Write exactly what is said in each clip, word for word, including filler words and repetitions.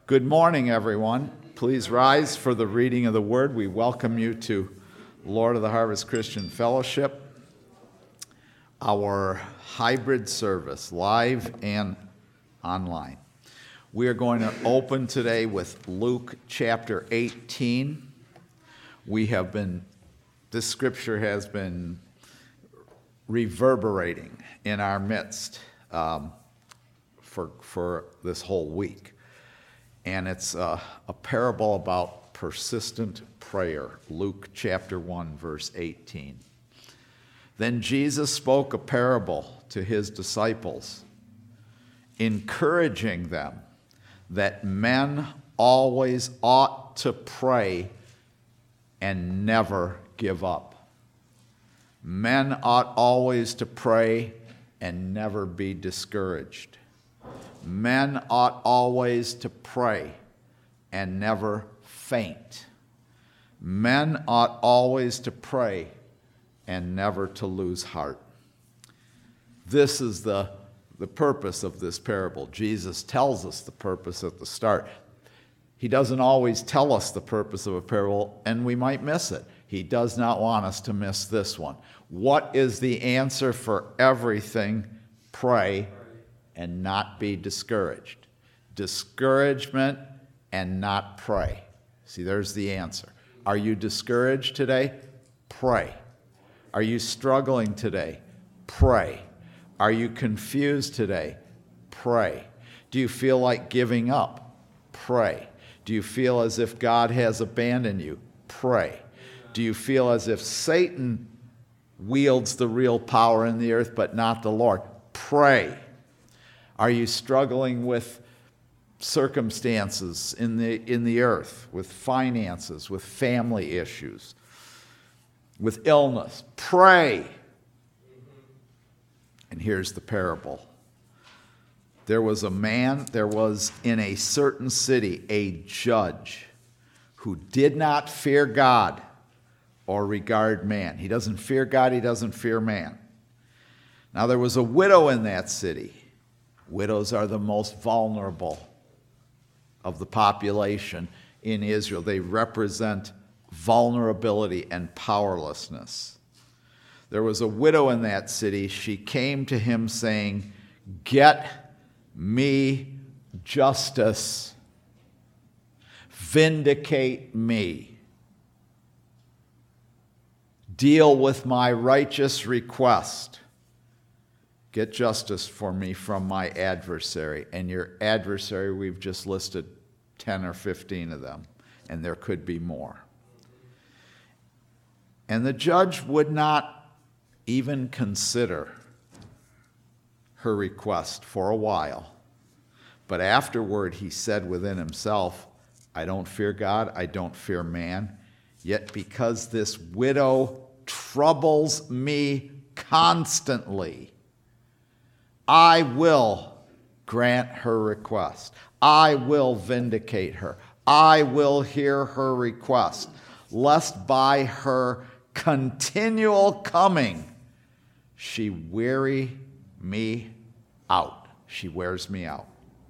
Good morning, everyone. Please rise for the reading of the Word. We welcome you to Lord of the Harvest Christian Fellowship, our hybrid service, live and online. We are going to open today with Luke chapter eighteen. We have been, this scripture has been reverberating in our midst um, for, for this whole week. And it's uh, a parable about persistent prayer, Luke chapter one, verse eighteen. Then Jesus spoke a parable to his disciples, encouraging them that men always ought to pray and never give up. Men ought always to pray and never be discouraged. Men ought always to pray and never faint. Men ought always to pray and never to lose heart. This is the, the purpose of this parable. Jesus tells us the purpose at the start. He doesn't always tell us the purpose of a parable, and we might miss it. He does not want us to miss this one. What is the answer for everything? Pray and not be discouraged. Discouragement and not pray. See, there's the answer. Are you discouraged today? Pray. Are you struggling today? Pray. Are you confused today? Pray. Do you feel like giving up? Pray. Do you feel as if God has abandoned you? Pray. Do you feel as if Satan wields the real power in the earth but not the Lord? Pray. Are you struggling with circumstances in the in the earth, with finances, with family issues, with illness? Pray. And here's the parable. There was a man, there was in a certain city a judge who did not fear God or regard man. He doesn't fear God, he doesn't fear man. Now there was a widow in that city. Widows are the most vulnerable of the population in Israel. They represent vulnerability and powerlessness. There was a widow in that city. She came to him saying, "Get me justice. Vindicate me. Deal with my righteous request. Get justice for me from my adversary." And your adversary, we've just listed ten or fifteen of them, and there could be more. And the judge would not even consider her request for a while. But afterward he said within himself, "I don't fear God, I don't fear man, yet because this widow troubles me constantly, I will grant her request. I will vindicate her. I will hear her request, lest by her continual coming she weary me out." She wears me out.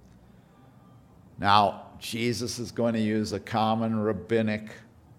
Now, Jesus is going to use a common rabbinic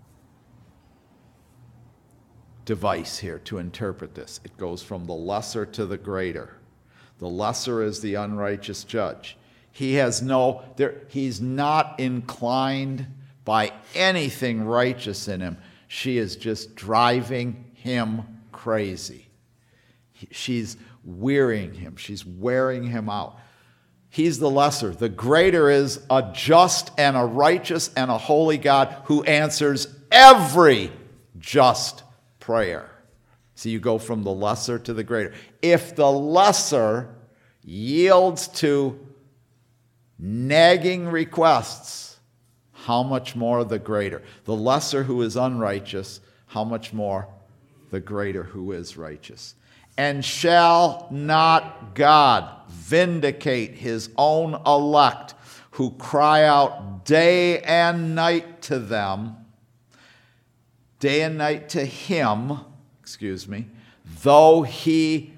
device here to interpret this. It goes from the lesser to the greater. The lesser is the unrighteous judge. He has no, there, he's not inclined by anything righteous in him. She is just driving him crazy. He, she's wearying him. She's wearing him out. He's the lesser. The greater is a just and a righteous and a holy God who answers every just prayer. So you go from the lesser to the greater. If the lesser yields to nagging requests, how much more the greater? The lesser who is unrighteous, how much more the greater who is righteous? And shall not God vindicate his own elect who cry out day and night to them, day and night to him, excuse me, though he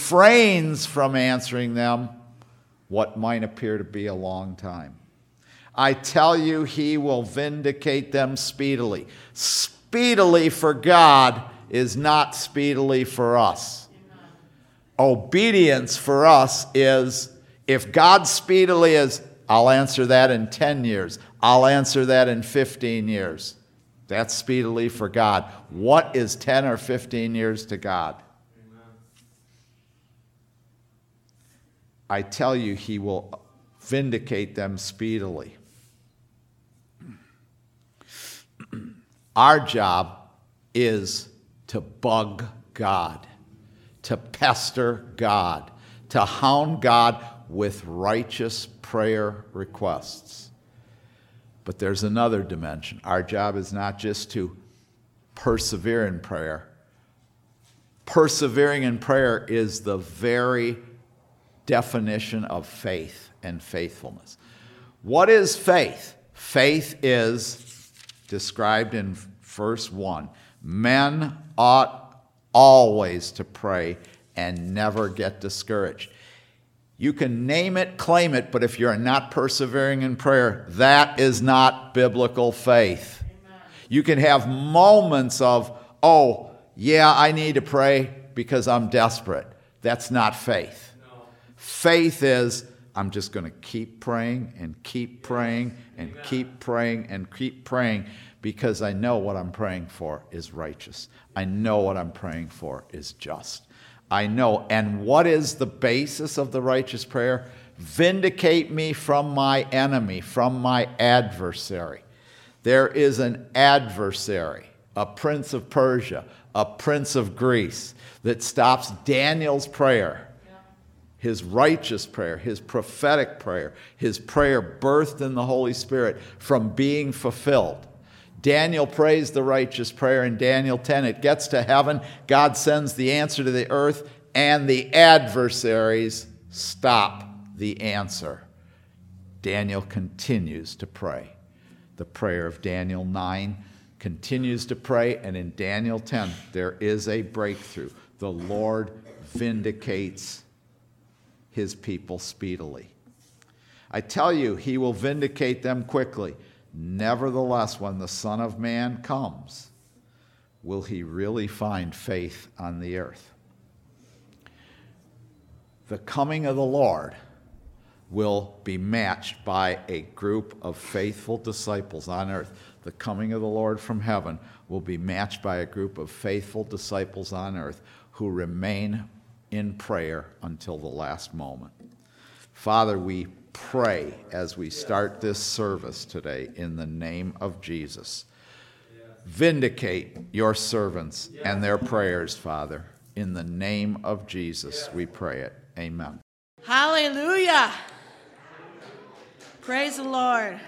refrains from answering them what might appear to be a long time? I tell you, he will vindicate them speedily. Speedily for God is not speedily for us. Amen. Obedience for us is, if God speedily is, I'll answer that in ten years. I'll answer that in fifteen years. That's speedily for God. What is ten or fifteen years to God? Amen. I tell you, he will vindicate them speedily. Our job is to bug God, to pester God, to hound God with righteous prayer requests. But there's another dimension. Our job is not just to persevere in prayer. Persevering in prayer is the very definition of faith and faithfulness. What is faith? Faith is described in verse one. Men ought always to pray and never get discouraged. You can name it, claim it, but if you're not persevering in prayer, that is not biblical faith. Amen. You can have moments of, oh, yeah, I need to pray because I'm desperate. That's not faith. No. Faith is, I'm just going to keep praying and keep praying and Amen. keep praying and keep praying because I know what I'm praying for is righteous. I know what I'm praying for is just. I know. And what is the basis of the righteous prayer? Vindicate me from my enemy, from my adversary. There is an adversary, a prince of Persia, a prince of Greece, that stops Daniel's prayer, his righteous prayer, his prophetic prayer, his prayer birthed in the Holy Spirit from being fulfilled. Daniel prays the righteous prayer in Daniel ten. It gets to heaven. God sends the answer to the earth, and the adversaries stop the answer. Daniel continues to pray. The prayer of Daniel nine continues to pray, and in Daniel ten, there is a breakthrough. The Lord vindicates his people speedily. I tell you, he will vindicate them quickly. Nevertheless, when the Son of Man comes, will he really find faith on the earth? The coming of the Lord will be matched by a group of faithful disciples on earth. The coming of the Lord from heaven will be matched by a group of faithful disciples on earth who remain in prayer until the last moment. Father, we pray as we start this service today in the name of Jesus. Vindicate your servants and their prayers, Father. In the name of Jesus, we pray it. Amen. Hallelujah. Praise the Lord.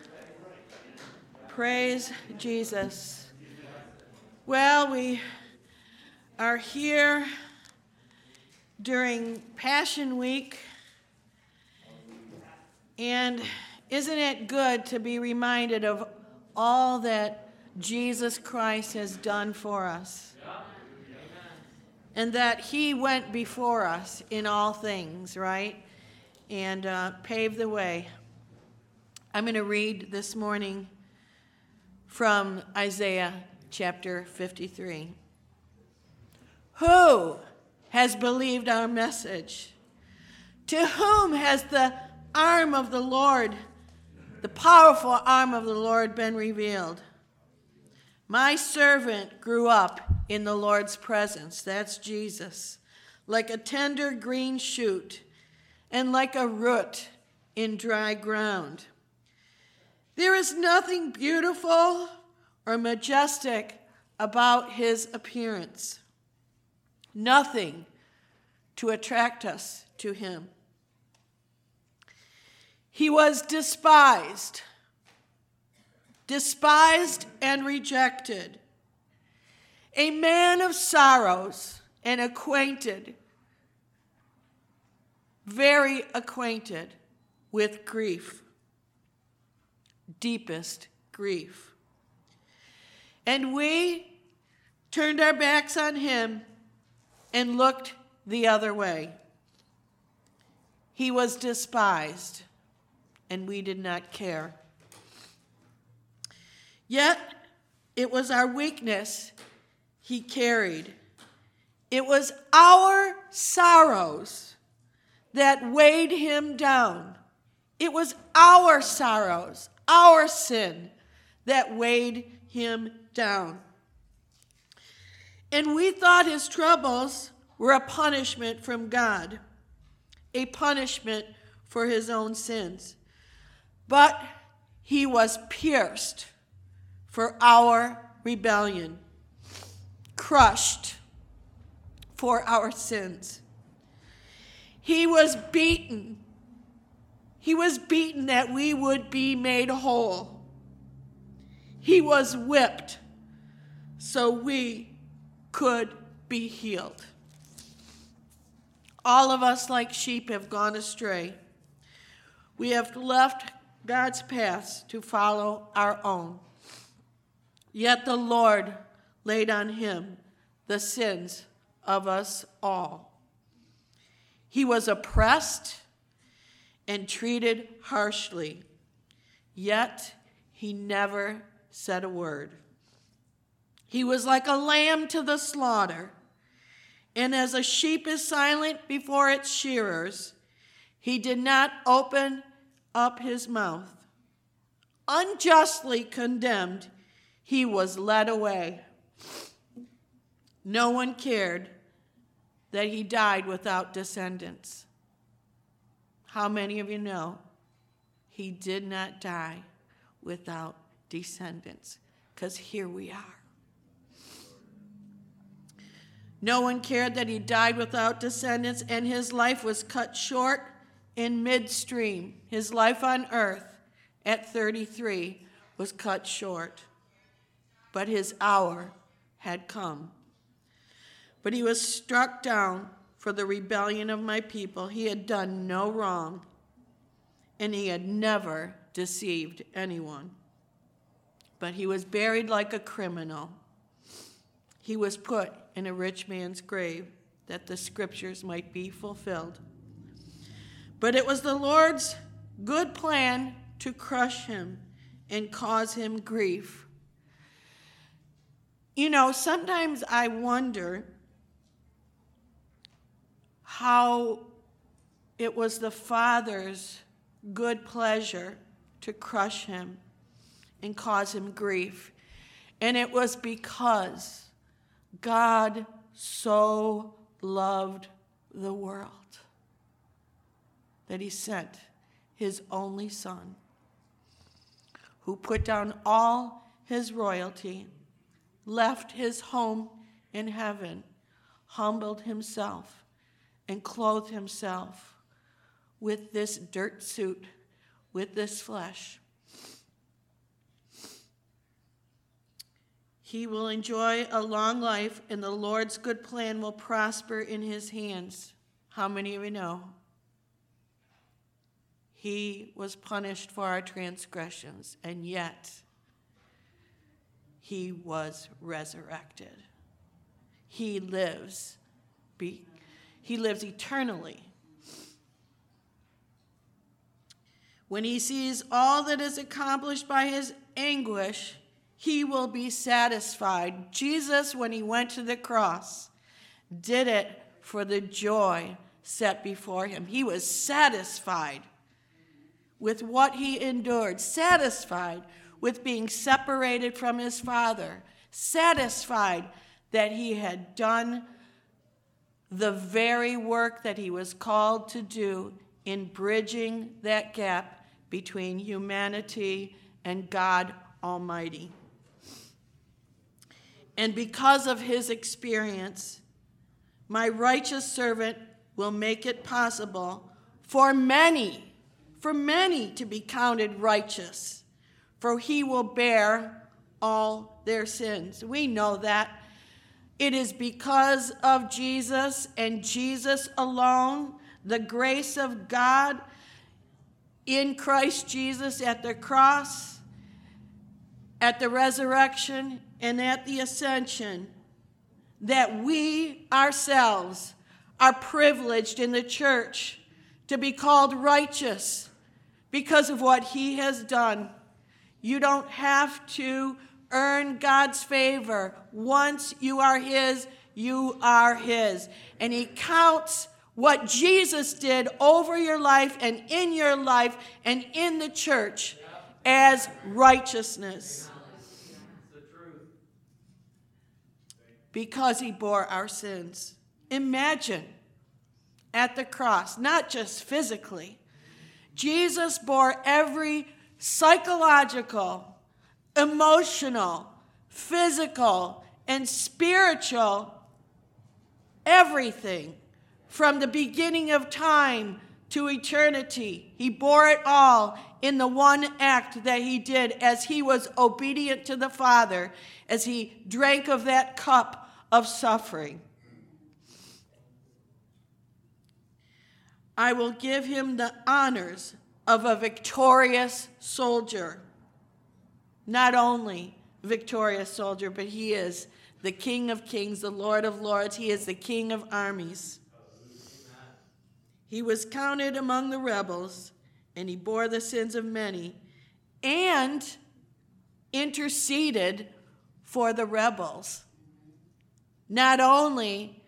Praise Jesus. Well, we are here during Passion Week. And isn't it good to be reminded of all that Jesus Christ has done for us? And that he went before us in all things, right? And uh, paved the way. I'm going to read this morning from Isaiah chapter fifty-three. Who has believed our message? To whom has the arm of the Lord, the powerful arm of the Lord, been revealed? My servant grew up in the Lord's presence, that's Jesus, like a tender green shoot and like a root in dry ground. There is nothing beautiful or majestic about his appearance, nothing to attract us to him. He was despised, despised and rejected, a man of sorrows and acquainted, very acquainted with grief, deepest grief. And we turned our backs on him and looked the other way. He was despised, and we did not care Yet it was our weakness he carried. It was our sorrows that weighed him down. It was our sorrows, our sin, that weighed him down. And we thought his troubles were a punishment from God, a punishment for his own sins. But he was pierced for our rebellion, crushed for our sins. He was beaten. He was beaten that we would be made whole. He was whipped so we could be healed. All of us, like sheep, have gone astray. We have left God's paths to follow our own. Yet the Lord laid on him the sins of us all. He was oppressed and treated harshly, yet he never said a word. He was like a lamb to the slaughter, and as a sheep is silent before its shearers, he did not open up his mouth. Unjustly condemned, he was led away. No one cared that he died without descendants. How many of you know he did not die without descendants? Because here we are. No one cared that he died without descendants, and his life was cut short in midstream. His life on earth at thirty-three was cut short. But his hour had come. But he was struck down for the rebellion of my people. He had done no wrong, and he had never deceived anyone. But he was buried like a criminal. He was put in a rich man's grave, that the scriptures might be fulfilled. But it was the Lord's good plan to crush him and cause him grief. You know, sometimes I wonder how it was the Father's good pleasure to crush him and cause him grief. And it was because God so loved the world that he sent his only Son, who put down all his royalty, left his home in heaven, humbled himself, and clothed himself with this dirt suit, with this flesh. He will enjoy a long life, and the Lord's good plan will prosper in his hands. How many of you know? He was punished for our transgressions, and yet he was resurrected. He lives. Be, he lives eternally. When he sees all that is accomplished by his anguish, he will be satisfied. Jesus, when he went to the cross, did it for the joy set before him. He was satisfied with what he endured, satisfied with being separated from his Father, satisfied that he had done the very work that he was called to do in bridging that gap between humanity and God Almighty. And because of his experience, my righteous servant will make it possible for many, for many to be counted righteous, for he will bear all their sins. We know that. It is because of Jesus and Jesus alone, the grace of God in Christ Jesus at the cross, at the resurrection, and at the ascension, that we ourselves are privileged in the church to be called righteous because of what he has done. You don't have to earn God's favor. Once you are his, you are his. And he counts what Jesus did over your life and in your life and in the church as righteousness. Because he bore our sins. Imagine at the cross, not just physically, Jesus bore every psychological, emotional, physical, and spiritual everything from the beginning of time to eternity. He bore it all in the one act that he did as he was obedient to the Father, as he drank of that cup of suffering. I will give him the honors of a victorious soldier. Not only a victorious soldier, but he is the King of kings, the Lord of lords. He is the King of armies. He was counted among the rebels, and he bore the sins of many, and interceded for the rebels. Not only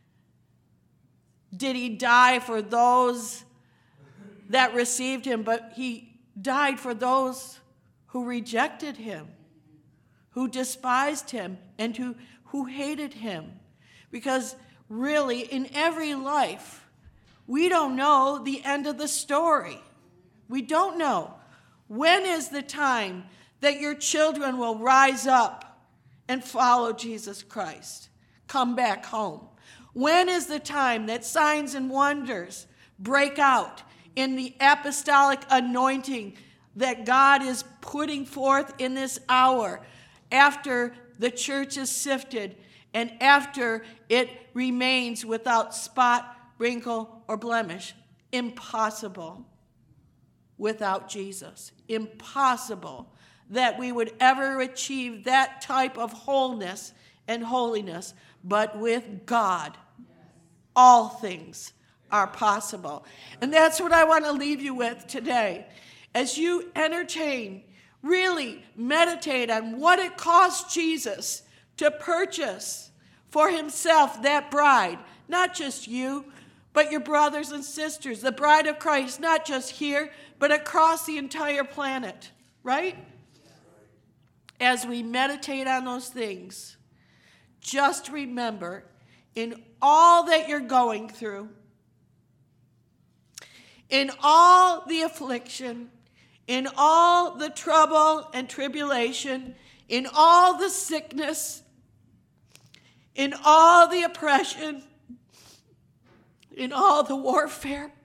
did he die for those that received him, but he died for those who rejected him, who despised him, and who, who hated him. Because really, in every life, we don't know the end of the story. We don't know. When is the time that your children will rise up and follow Jesus Christ? Come back home. When is the time that signs and wonders break out in the apostolic anointing that God is putting forth in this hour, after the church is sifted and after it remains without spot, wrinkle, or blemish? Impossible without Jesus. Impossible that we would ever achieve that type of wholeness and holiness. But with God, all things are possible. And that's what I want to leave you with today. As you entertain, really meditate on what it cost Jesus to purchase for himself that bride. Not just you, but your brothers and sisters. The bride of Christ, not just here, but across the entire planet. Right? As we meditate on those things, just remember, in all that you're going through, in all the affliction, in all the trouble and tribulation, in all the sickness, in all the oppression, in all the warfare,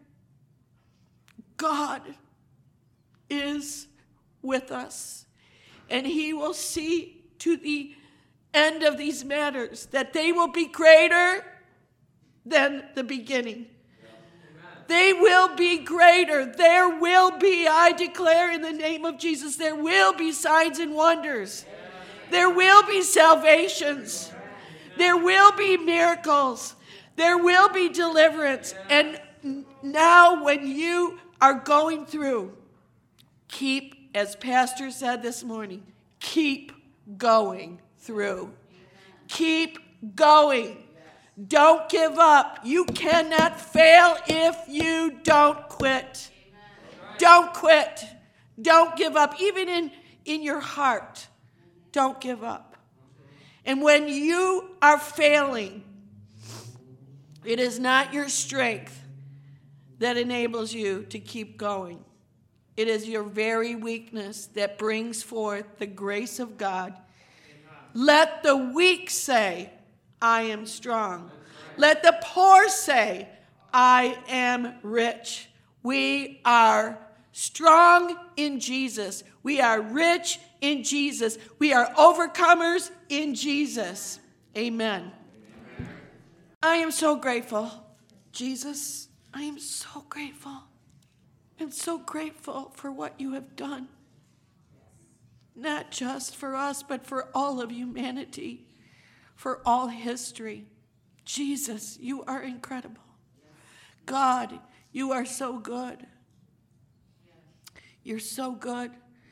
God is with us. And he will see to the end of these matters, that they will be greater than the beginning. They will be greater. There will be, I declare in the name of Jesus, there will be signs and wonders. There will be salvations. There will be miracles. There will be deliverance. And now when you are going through, keep, as Pastor said this morning, keep going through. Keep going. Don't give up. You cannot fail if you don't quit. Don't quit. Don't give up. Even in, in your heart, don't give up. And when you are failing, it is not your strength that enables you to keep going. It is your very weakness that brings forth the grace of God. Let the weak say, I am strong. Let the poor say, I am rich. We are strong in Jesus. We are rich in Jesus. We are overcomers in Jesus. Amen. Amen. I am so grateful. Jesus, I am so grateful. I'm so grateful for what you have done. Not just for us, but for all of humanity, for all history. Jesus, you are incredible. God, you are so good. You're so good.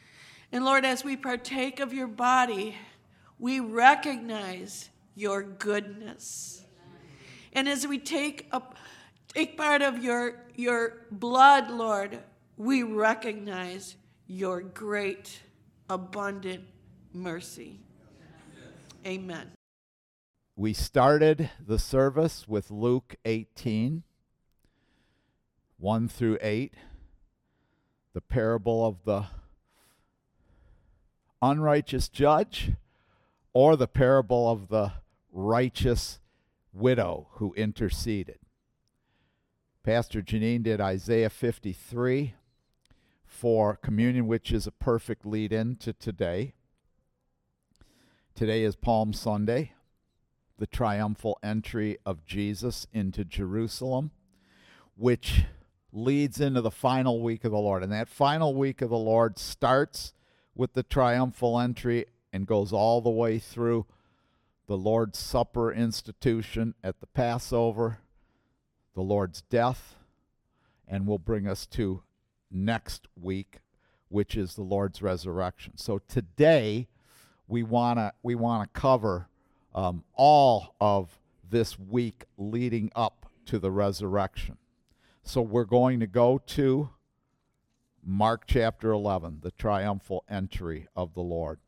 And Lord, as we partake of your body, we recognize your goodness. And as we take a, take part of your, your blood, Lord, we recognize your great, abundant mercy. Amen. We started the service with Luke eighteen, one through eight, the parable of the unrighteous judge, or the parable of the righteous widow who interceded. Pastor Janine did Isaiah fifty-three for communion, which is a perfect lead-in to today. Today is Palm Sunday, the triumphal entry of Jesus into Jerusalem, which leads into the final week of the Lord. And that final week of the Lord starts with the triumphal entry and goes all the way through the Lord's Supper institution at the Passover, the Lord's death, and will bring us to next week, which is the Lord's resurrection. So today we want to we want to cover um, all of this week leading up to the resurrection. So we're going to go to Mark chapter eleven, the triumphal entry of the Lord.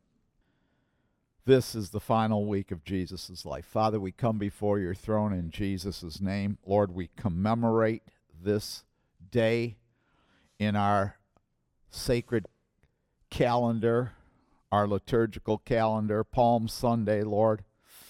This is the final week of Jesus' life. Father, we come before your throne in Jesus' name. Lord, we commemorate this day in our sacred calendar, our liturgical calendar, Palm Sunday, Lord,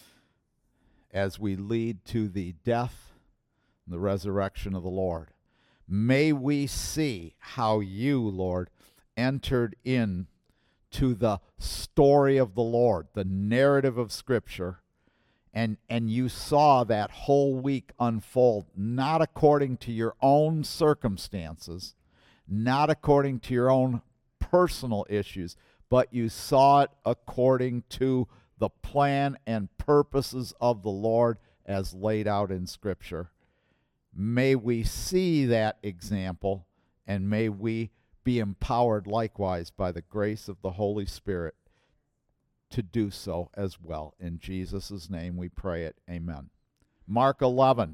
as we lead to the death and the resurrection of the Lord. May we see how you, Lord, entered in to the story of the Lord, the narrative of Scripture, and, and you saw that whole week unfold, not according to your own circumstances, not according to your own personal issues, but you saw it according to the plan and purposes of the Lord as laid out in Scripture. May we see that example, and may we be empowered likewise by the grace of the Holy Spirit to do so as well. In Jesus' name we pray it. Amen. Mark eleven.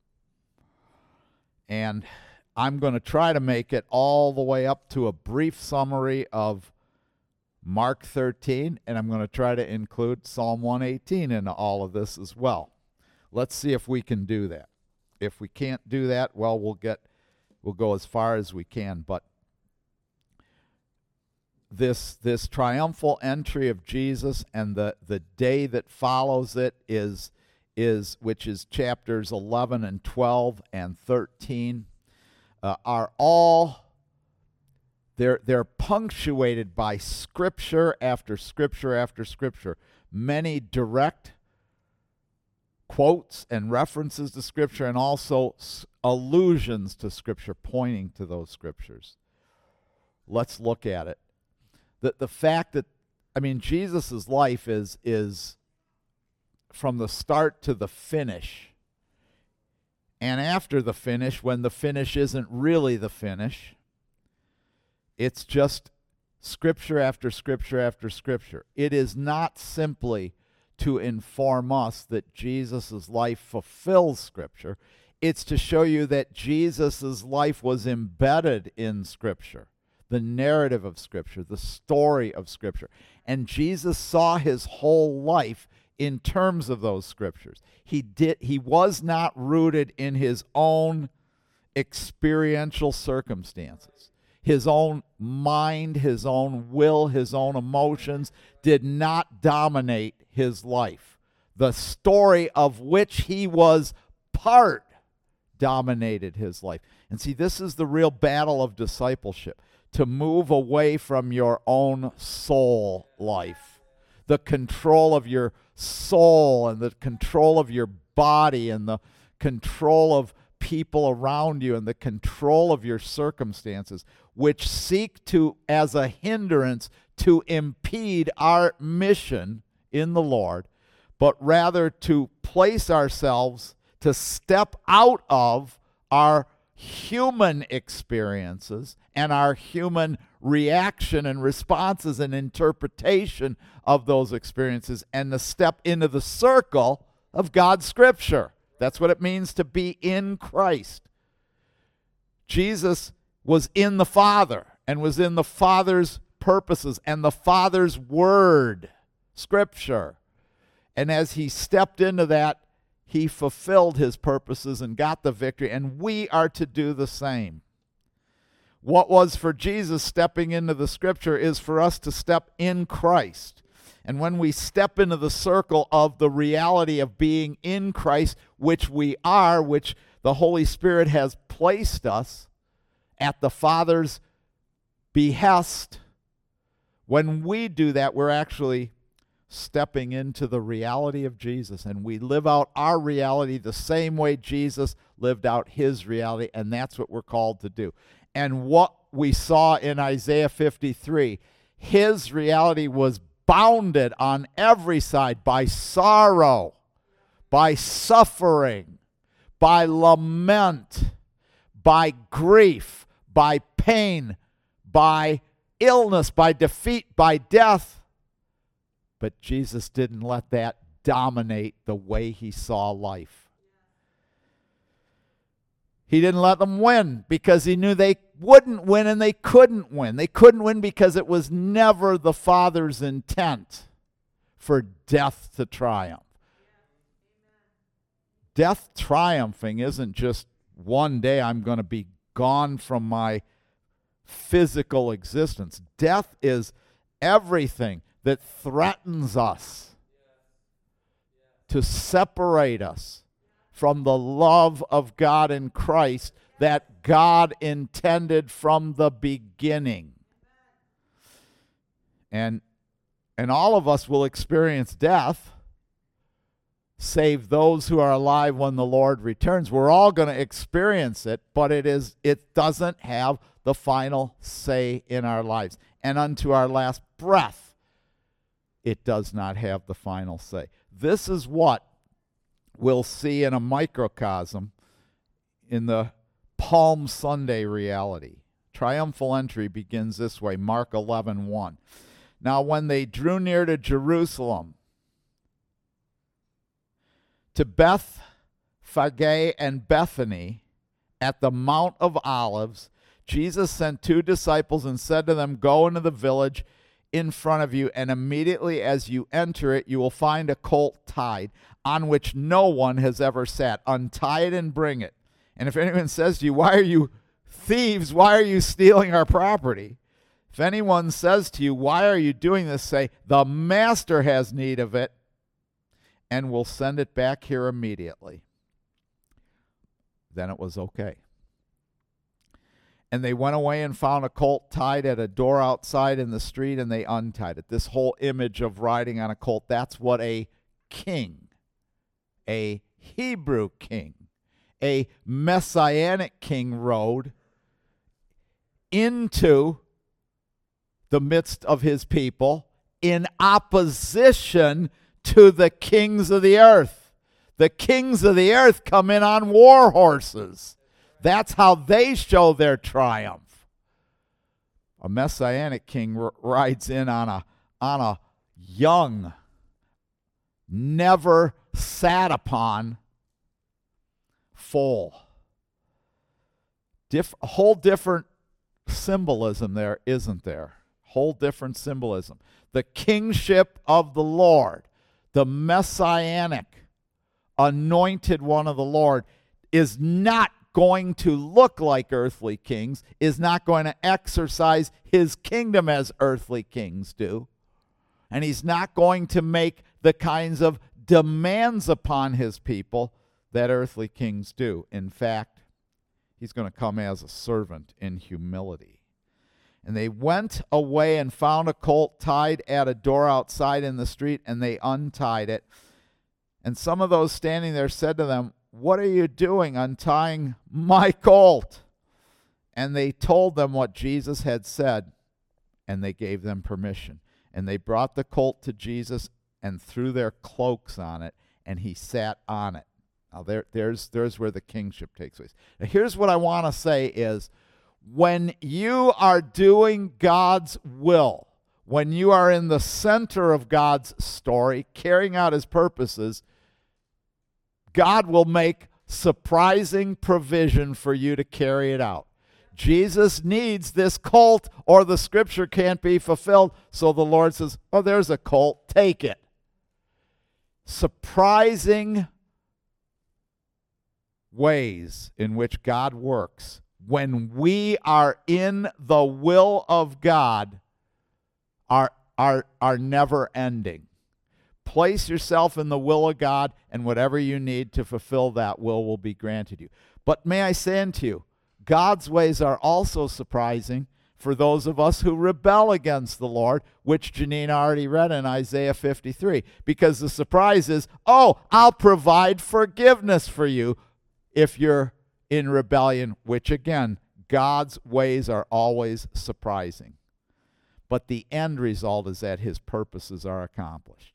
And I'm going to try to make it all the way up to a brief summary of Mark thirteen, and I'm going to try to include Psalm one eighteen into all of this as well. Let's see if we can do that. If we can't do that, well, we'll get we'll go as far as we can. But this this triumphal entry of Jesus and the, the day that follows it is is which is chapters eleven and twelve and thirteen, uh, are all they're they're punctuated by scripture after scripture after scripture. Many direct quotes and references to Scripture, and also s- allusions to Scripture pointing to those Scriptures. Let's look at it. The, the fact that, I mean, Jesus' life is, is from the start to the finish. And after the finish, when the finish isn't really the finish, it's just Scripture after Scripture after Scripture. It is not simply to inform us that Jesus' life fulfills Scripture. It's to show you that Jesus' life was embedded in Scripture, the narrative of Scripture, the story of Scripture. And Jesus saw his whole life in terms of those Scriptures. He did. He was not rooted in his own experiential circumstances. His own mind, his own will, his own emotions did not dominate his life. The story of which he was part dominated his life. And see, this is the real battle of discipleship, to move away from your own soul life, the control of your soul and the control of your body and the control of people around you and the control of your circumstances, which seek to, as a hindrance, to impede our mission in the Lord, but rather to place ourselves, to step out of our human experiences and our human reaction and responses and interpretation of those experiences and to step into the circle of God's Scripture. That's what it means to be in Christ. Jesus was in the Father and was in the Father's purposes and the Father's Word, Scripture. And as he stepped into that, he fulfilled his purposes and got the victory, and we are to do the same. What was for Jesus stepping into the Scripture is for us to step in Christ. And when we step into the circle of the reality of being in Christ, which we are, which the Holy Spirit has placed us at the Father's behest, when we do that, we're actually stepping into the reality of Jesus, and we live out our reality the same way Jesus lived out his reality, and that's what we're called to do. And what we saw in Isaiah fifty-three, his reality was bounded on every side by sorrow, by suffering, by lament, by grief, by pain, by illness, by defeat, by death. But Jesus didn't let that dominate the way he saw life. He didn't let them win because he knew they wouldn't win and they couldn't win. They couldn't win because it was never the Father's intent for death to triumph. Death triumphing isn't just one day I'm going to be gone from my physical existence. Death is everything that threatens us to separate us from the love of God in Christ that God intended from the beginning. And, and all of us will experience death, save those who are alive when the Lord returns. We're all going to experience it, but it is it doesn't have the final say in our lives. And unto our last breath, it does not have the final say. This is what we'll see in a microcosm in the Palm Sunday reality. Triumphal entry begins this way, Mark eleven one. Now when they drew near to Jerusalem, to Bethphage and Bethany at the Mount of Olives, Jesus sent two disciples and said to them, go into the village in front of you, and immediately as you enter it, you will find a colt tied, on which no one has ever sat. Untie it and bring it. And if anyone says to you, why are you thieves? Why are you stealing our property? If anyone says to you, why are you doing this? Say, the master has need of it, and will send it back here immediately. Then it was okay. And they went away and found a colt tied at a door outside in the street, and they untied it. This whole image of riding on a colt, that's what a king, a Hebrew king, a messianic king rode into the midst of his people in opposition to the kings of the earth. The kings of the earth come in on war horses. That's how they show their triumph. A messianic king r- rides in on a, on a young, never sat upon foal. Dif- a whole different symbolism there, isn't there? Whole different symbolism. The kingship of the Lord, the messianic, anointed one of the Lord, is not going to look like earthly kings, is not going to exercise his kingdom as earthly kings do. And he's not going to make the kinds of demands upon his people that earthly kings do. In fact, he's going to come as a servant in humility. And they went away and found a colt tied at a door outside in the street, and they untied it. And some of those standing there said to them, what are you doing untying my colt? And they told them what Jesus had said, and they gave them permission. And they brought the colt to Jesus and threw their cloaks on it, and he sat on it. Now there, there's, there's where the kingship takes place. Now here's what I want to say is, when you are doing God's will, when you are in the center of God's story, carrying out his purposes, God will make surprising provision for you to carry it out. Jesus needs this colt or the scripture can't be fulfilled. So the Lord says, oh, there's a colt, take it. Surprising ways in which God works when we are in the will of God are, are, are never ending. Place yourself in the will of God, and whatever you need to fulfill that will will be granted you. But may I say unto you, God's ways are also surprising for those of us who rebel against the Lord, which Janine already read in Isaiah fifty-three. Because the surprise is, oh, I'll provide forgiveness for you if you're in rebellion, which again, God's ways are always surprising. But the end result is that his purposes are accomplished.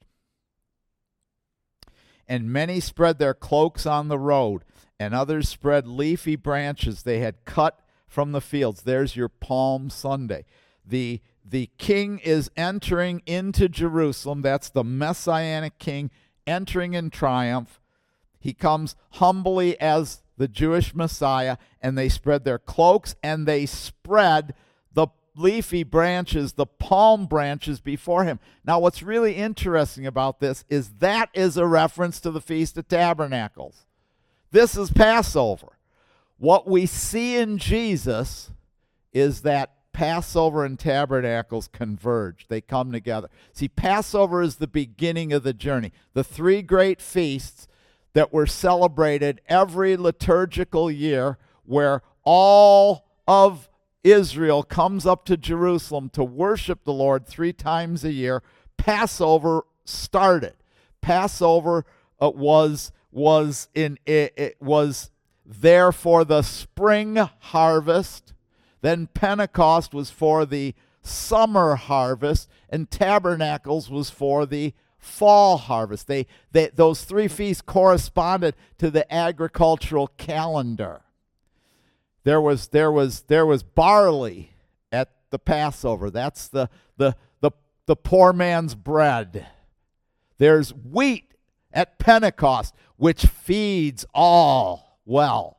And many spread their cloaks on the road, and others spread leafy branches they had cut from the fields. There's your Palm Sunday. The, the king is entering into Jerusalem. That's the Messianic king entering in triumph. He comes humbly as the Jewish Messiah, and they spread their cloaks, and they spread the leafy branches, the palm branches before him. Now, what's really interesting about this is that is a reference to the Feast of Tabernacles. This is Passover. What we see in Jesus is that Passover and Tabernacles converge. They come together. See, Passover is the beginning of the journey. The three great feasts that were celebrated every liturgical year, where all of Israel comes up to Jerusalem to worship the Lord three times a year. Passover started. Passover uh, was was in it, it was there for the spring harvest. Then Pentecost was for the summer harvest, and Tabernacles was for the fall harvest. They, they those three feasts corresponded to the agricultural calendar. There was there was there was barley at the Passover. That's the the the, the poor man's bread. There's wheat at Pentecost, which feeds all. Well,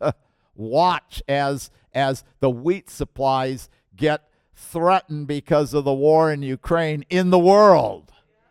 watch as as the wheat supplies get threatened because of the war in Ukraine in the world.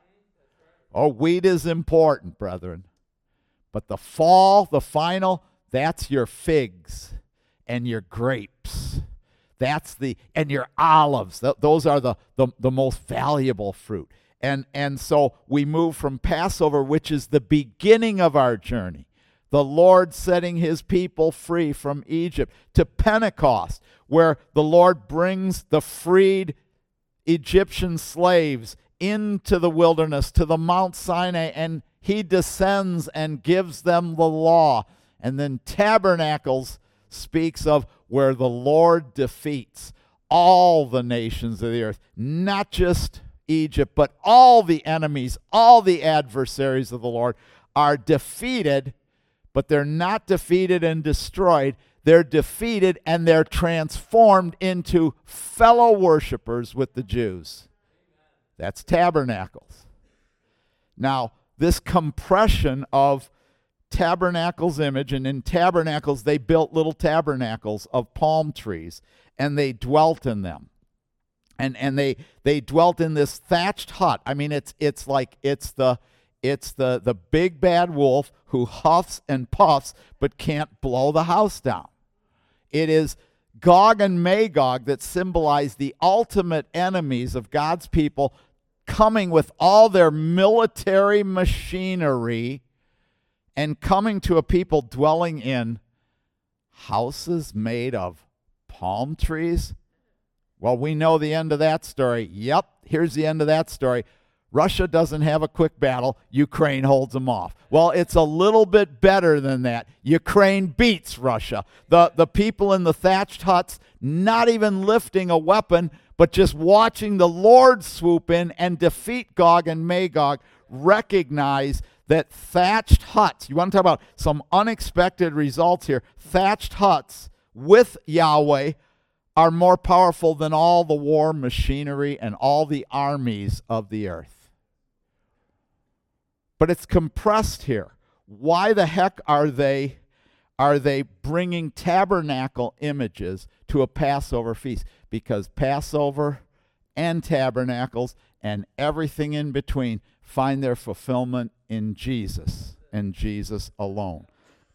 Oh, wheat is important, brethren. But the fall, the final, that's your figs and your grapes. That's the, and your olives. Th- those are the, the, the most valuable fruit. And, and so we move from Passover, which is the beginning of our journey, the Lord setting his people free from Egypt, to Pentecost, where the Lord brings the freed Egyptian slaves into the wilderness, to the Mount Sinai, and he descends and gives them the law. And then Tabernacles speaks of where the Lord defeats all the nations of the earth, not just Egypt, but all the enemies, all the adversaries of the Lord are defeated, but they're not defeated and destroyed. They're defeated and they're transformed into fellow worshipers with the Jews. That's Tabernacles. Now, this compression of Tabernacles image, and in Tabernacles they built little tabernacles of palm trees, and they dwelt in them. And and they they dwelt in this thatched hut. I mean, it's it's like it's the it's the the big bad wolf who huffs and puffs but can't blow the house down. It is Gog and Magog that symbolize the ultimate enemies of God's people, coming with all their military machinery and coming to a people dwelling in houses made of palm trees. Well, we know the end of that story. Yep, here's the end of that story. Russia doesn't have a quick battle. Ukraine holds them off. Well, it's a little bit better than that. Ukraine beats Russia. The, the people in the thatched huts, not even lifting a weapon, but just watching the Lord swoop in and defeat Gog and Magog, recognize that thatched huts, you want to talk about some unexpected results here, thatched huts with Yahweh are more powerful than all the war machinery and all the armies of the earth. But it's compressed here. Why the heck are they are they bringing tabernacle images to a Passover feast? Because Passover and tabernacles and everything in between find their fulfillment in Jesus and Jesus alone.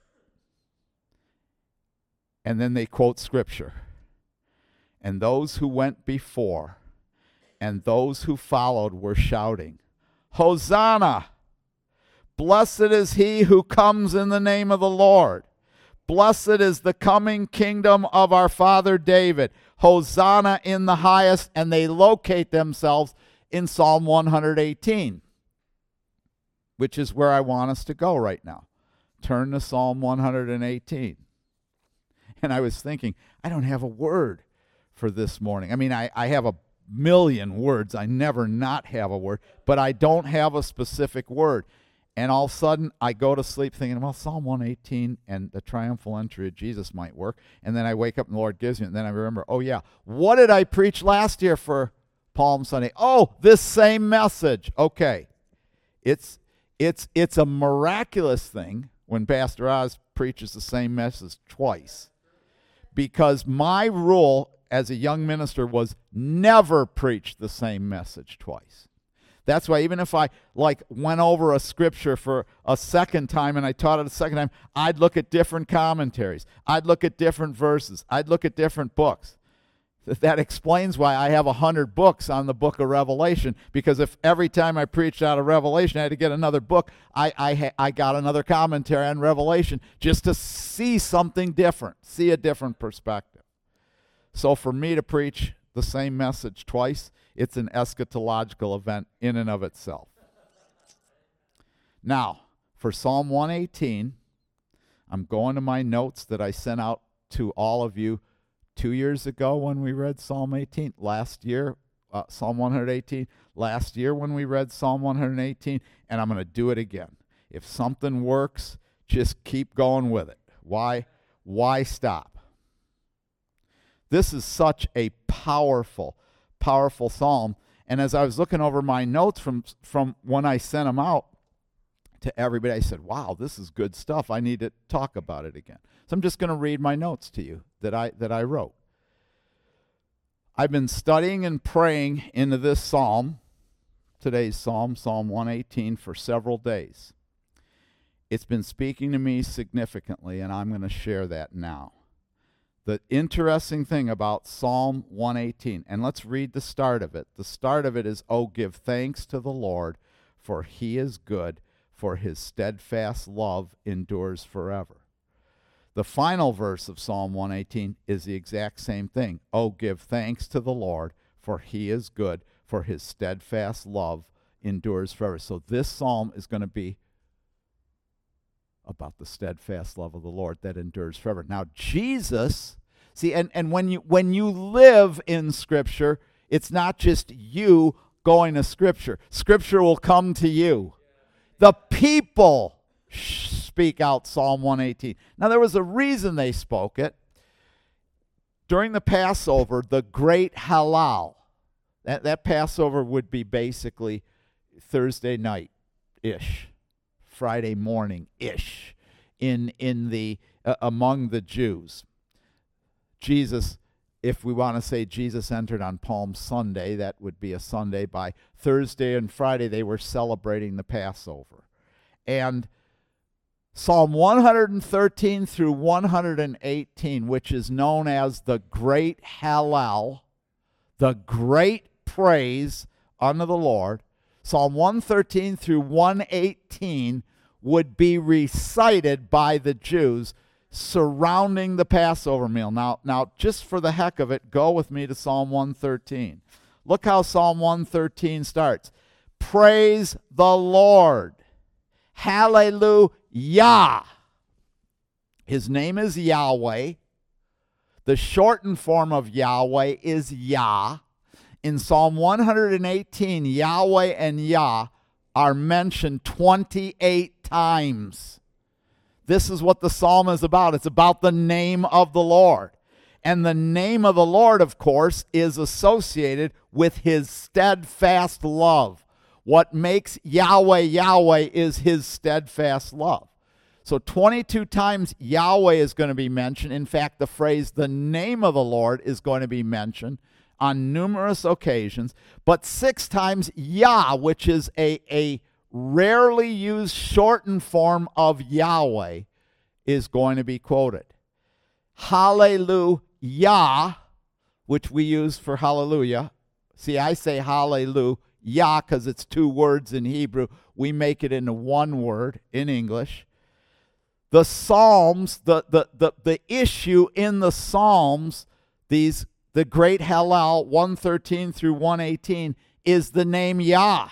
And then they quote Scripture. And those who went before and those who followed were shouting, Hosanna! Blessed is he who comes in the name of the Lord. Blessed is the coming kingdom of our father David. Hosanna in the highest. And they locate themselves in Psalm one eighteen, which is where I want us to go right now. Turn to Psalm one eighteen. And I was thinking, I don't have a word for this morning. I mean, I, I have a million words. I never not have a word, but I don't have a specific word. And all of a sudden, I go to sleep thinking, well, Psalm one eighteen and the triumphal entry of Jesus might work. And then I wake up and the Lord gives me it. And then I remember, oh, yeah, what did I preach last year for Palm Sunday? Oh, this same message. Okay. It's it's it's a miraculous thing when Pastor Oz preaches the same message twice. Because my rule as a young minister was never preach the same message twice. That's why even if I like went over a scripture for a second time and I taught it a second time, I'd look at different commentaries. I'd look at different verses. I'd look at different books. That explains why I have a hundred books on the book of Revelation, because if every time I preached out of Revelation I had to get another book, I I, ha- I got another commentary on Revelation just to see something different, see a different perspective. So for me to preach the same message twice, it's an eschatological event in and of itself. Now, for Psalm one eighteen, I'm going to my notes that I sent out to all of you two years ago when we read Psalm eighteen, last year, uh, Psalm one eighteen, last year when we read Psalm one eighteen, and I'm going to do it again. If something works, just keep going with it. Why? Why stop? This is such a powerful, powerful psalm. And as I was looking over my notes from, from when I sent them out to everybody, I said, wow, this is good stuff. I need to talk about it again. So I'm just going to read my notes to you that I that I wrote. I've been studying and praying into this psalm, today's psalm, Psalm one eighteen, for several days. It's been speaking to me significantly, and I'm going to share that now. The interesting thing about Psalm one eighteen, and let's read the start of it. The start of it is, oh, give thanks to the Lord, for he is good, for his steadfast love endures forever. The final verse of Psalm one eighteen is the exact same thing. Oh, give thanks to the Lord, for he is good, for his steadfast love endures forever. So this psalm is going to be about the steadfast love of the Lord that endures forever. Now, Jesus, see, and, and when you when you live in Scripture, it's not just you going to Scripture. Scripture will come to you. The people speak out Psalm one eighteen. Now, there was a reason they spoke it. During the Passover, the great Halal, that, that Passover would be basically Thursday night-ish. Friday morning-ish in in the uh, among the Jews. Jesus, if we want to say Jesus entered on Palm Sunday, that would be a Sunday. By Thursday and Friday, they were celebrating the Passover. And Psalm one thirteen through one eighteen, which is known as the Great Hallel, the great praise unto the Lord, Psalm one thirteen through one eighteen would be recited by the Jews surrounding the Passover meal. Now, now, just for the heck of it, go with me to Psalm one thirteen. Look how Psalm one thirteen starts. Praise the Lord. Hallelujah. His name is Yahweh. The shortened form of Yahweh is Yah. In Psalm one eighteen, Yahweh and Yah are mentioned twenty-eight times. This is what the psalm is about. It's about the name of the Lord. And the name of the Lord, of course, is associated with his steadfast love. What makes Yahweh Yahweh is his steadfast love. So twenty-two times Yahweh is going to be mentioned. In fact, the phrase, the name of the Lord, is going to be mentioned on numerous occasions. But six times Yah, which is a, a rarely used shortened form of Yahweh, is going to be quoted. Hallelujah, which we use for hallelujah. See, I say hallelujah because it's two words in Hebrew. We make it into one word in English. The Psalms, the, the, the, the issue in the Psalms, these the great Hallel, one thirteen through one eighteen, is the name Yah.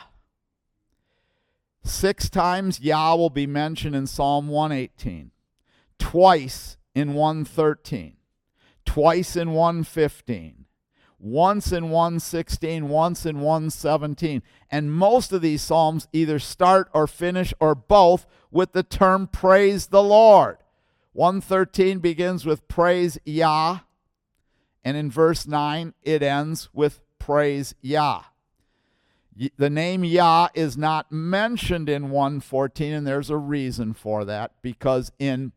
Six times Yah will be mentioned in Psalm one eighteen. Twice in one thirteen. Twice in one fifteen. Once in one sixteen. Once in one seventeen. And most of these Psalms either start or finish or both with the term praise the Lord. one thirteen begins with praise Yah. And in verse nine, it ends with praise Yah. The name Yah is not mentioned in one fourteen, and there's a reason for that, because in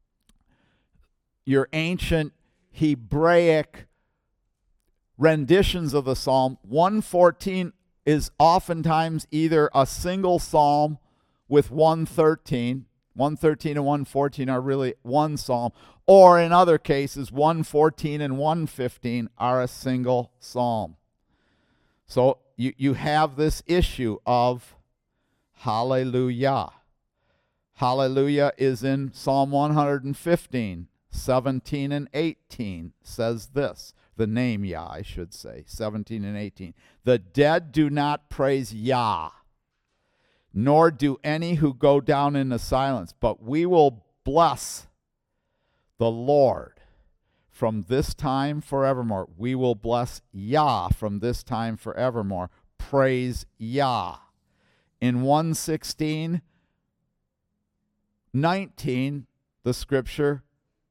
your ancient Hebraic renditions of the psalm, one fourteen is oftentimes either a single psalm with one thirteen, one thirteen and one fourteen are really one psalm, or in other cases, one fourteen and one fifteen are a single psalm. So you, you have this issue of hallelujah. Hallelujah is in Psalm one fifteen, seventeen and eighteen says this. The name Yah, I should say, seventeen and eighteen. The dead do not praise Yah, nor do any who go down into silence, but we will bless the Lord from this time forevermore. We will bless Yah from this time forevermore. Praise Yah. In one sixteen, nineteen, the scripture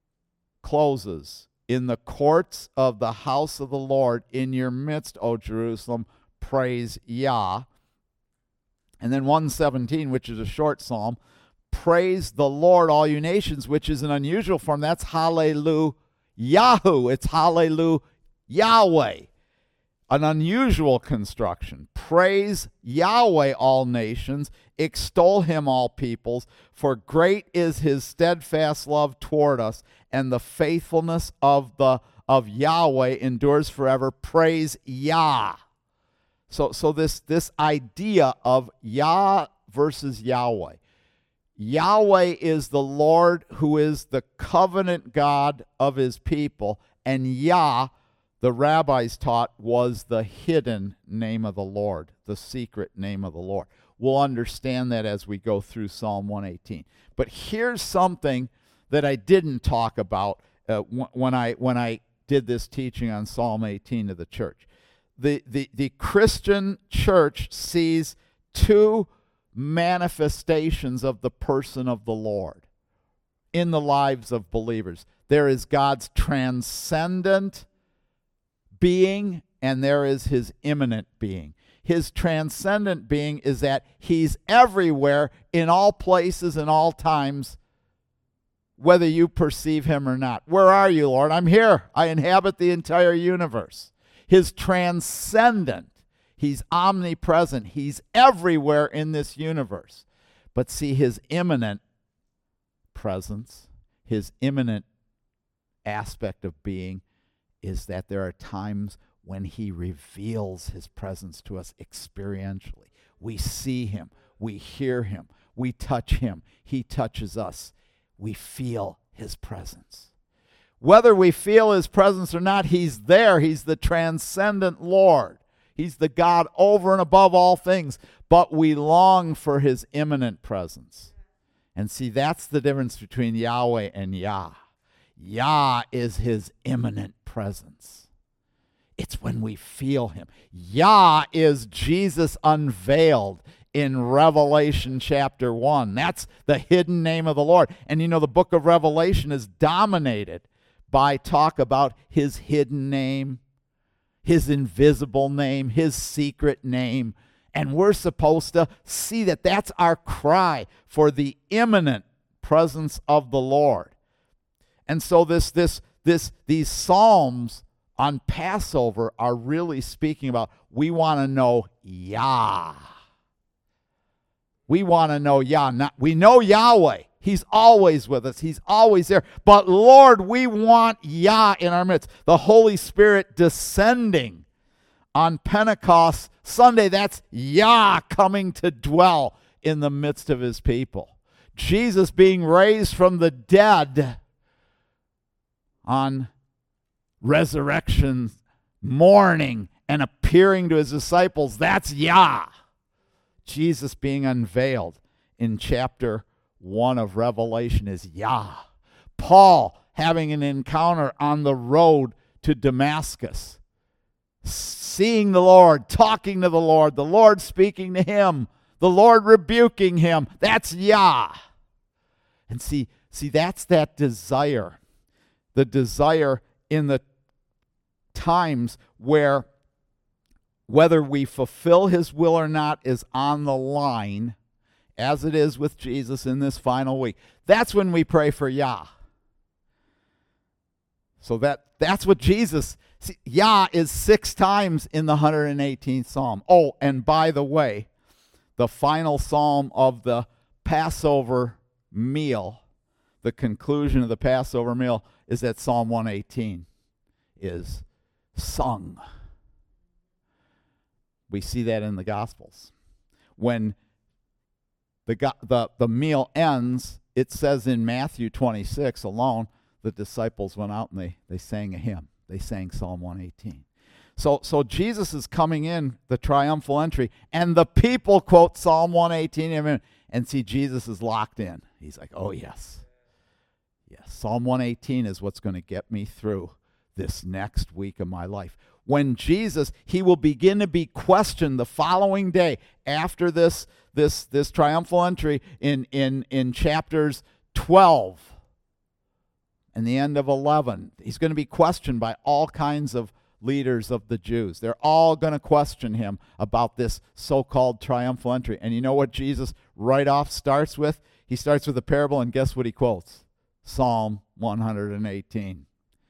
closes. In the courts of the house of the Lord, in your midst, O Jerusalem, praise Yah. And then one seventeen, which is a short psalm, praise the Lord, all you nations, which is an unusual form. That's hallelujah. It's hallelujah Yahweh. An unusual construction. Praise Yahweh, all nations. Extol him, all peoples. For great is his steadfast love toward us, and the faithfulness of the of Yahweh endures forever. Praise Yah. So, so this, this idea of Yah versus Yahweh. Yahweh is the Lord who is the covenant God of his people, and Yah, the rabbis taught, was the hidden name of the Lord, the secret name of the Lord. We'll understand that as we go through Psalm one eighteen. But here's something that I didn't talk about uh, when I when I did this teaching on Psalm eighteen to the church. The, the, the Christian church sees two manifestations of the person of the Lord in the lives of believers. There is God's transcendent being, and there is his immanent being. His transcendent being is that he's everywhere, in all places, and all times, whether you perceive him or not. Where are you, Lord? I'm here. I inhabit the entire universe. His transcendent, he's omnipresent. He's everywhere in this universe. But see, his immanent presence, his immanent aspect of being, is that there are times when he reveals his presence to us experientially. We see him. We hear him. We touch him. He touches us. We feel his presence. Whether we feel his presence or not, he's there. He's the transcendent Lord. He's the God over and above all things. But we long for his immanent presence. And see, that's the difference between Yahweh and Yah. Yah is his immanent presence. It's when we feel him. Yah is Jesus unveiled in Revelation chapter one. That's the hidden name of the Lord. And you know, the book of Revelation is dominated by talk about his hidden name, his invisible name, his secret name. And we're supposed to see that that's our cry for the imminent presence of the Lord. And so this, this, this, these Psalms on Passover are really speaking about, we want to know Yah. We want to know Yah. Not, we know Yahweh. He's always with us. He's always there. But Lord, we want Yah in our midst. The Holy Spirit descending on Pentecost Sunday. That's Yah coming to dwell in the midst of his people. Jesus being raised from the dead on resurrection morning and appearing to his disciples. That's Yah. Jesus being unveiled in chapter one of Revelation is Yah. Paul having an encounter on the road to Damascus, seeing the Lord, talking to the Lord, the Lord speaking to him, the Lord rebuking him. That's Yah. And see, see, that's that desire. The desire in the times where whether we fulfill his will or not is on the line, as it is with Jesus in this final week. That's when we pray for Yah. So that, that's what Jesus, see, Yah is six times in the one hundred eighteenth Psalm. Oh, and by the way, the final Psalm of the Passover meal, the conclusion of the Passover meal, is that Psalm one eighteen is sung. We see that in the Gospels. When the, the, the meal ends, it says in Matthew twenty-six alone, the disciples went out and they, they sang a hymn. They sang Psalm one eighteen. So, so Jesus is coming in, the triumphal entry, and the people quote Psalm one eighteen, and see Jesus is locked in. He's like, oh yes. Yes, Psalm one eighteen is what's going to get me through this next week of my life. When Jesus, he will begin to be questioned the following day after this, this, this triumphal entry in, in, in chapters twelve and the end of eleven. He's going to be questioned by all kinds of leaders of the Jews. They're all going to question him about this so-called triumphal entry. And you know what Jesus right off starts with? He starts with a parable, and guess what he quotes? Psalm one eighteen.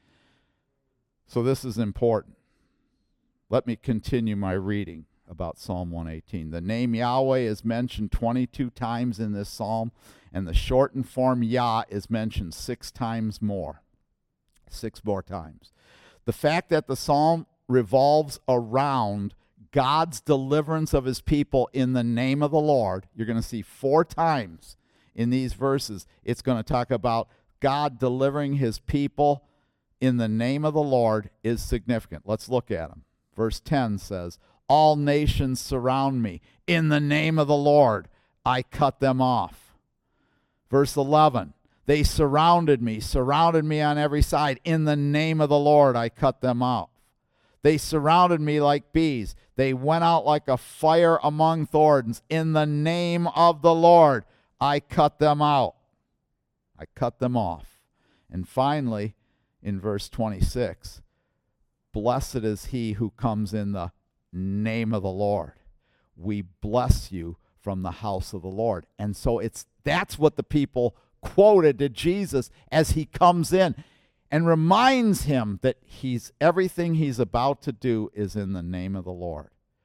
So this is important. Let me continue my reading about Psalm one eighteen. The name Yahweh is mentioned twenty-two times in this psalm, and the shortened form Yah is mentioned six times more. Six more times. The fact that the psalm revolves around God's deliverance of his people in the name of the Lord, you're going to see four times in these verses, it's going to talk about God delivering his people in the name of the Lord is significant. Let's look at them. Verse ten says, all nations surround me. In the name of the Lord, I cut them off. Verse eleven, they surrounded me, surrounded me on every side. In the name of the Lord, I cut them off. They surrounded me like bees. They went out like a fire among thorns. In the name of the Lord, I cut them out. I cut them off. And finally, in verse twenty-six, blessed is he who comes in the name of the Lord. We bless you from the house of the Lord. And so it's that's what the people quoted to Jesus as he comes in and reminds him that he's everything he's about to do is in the name of the Lord.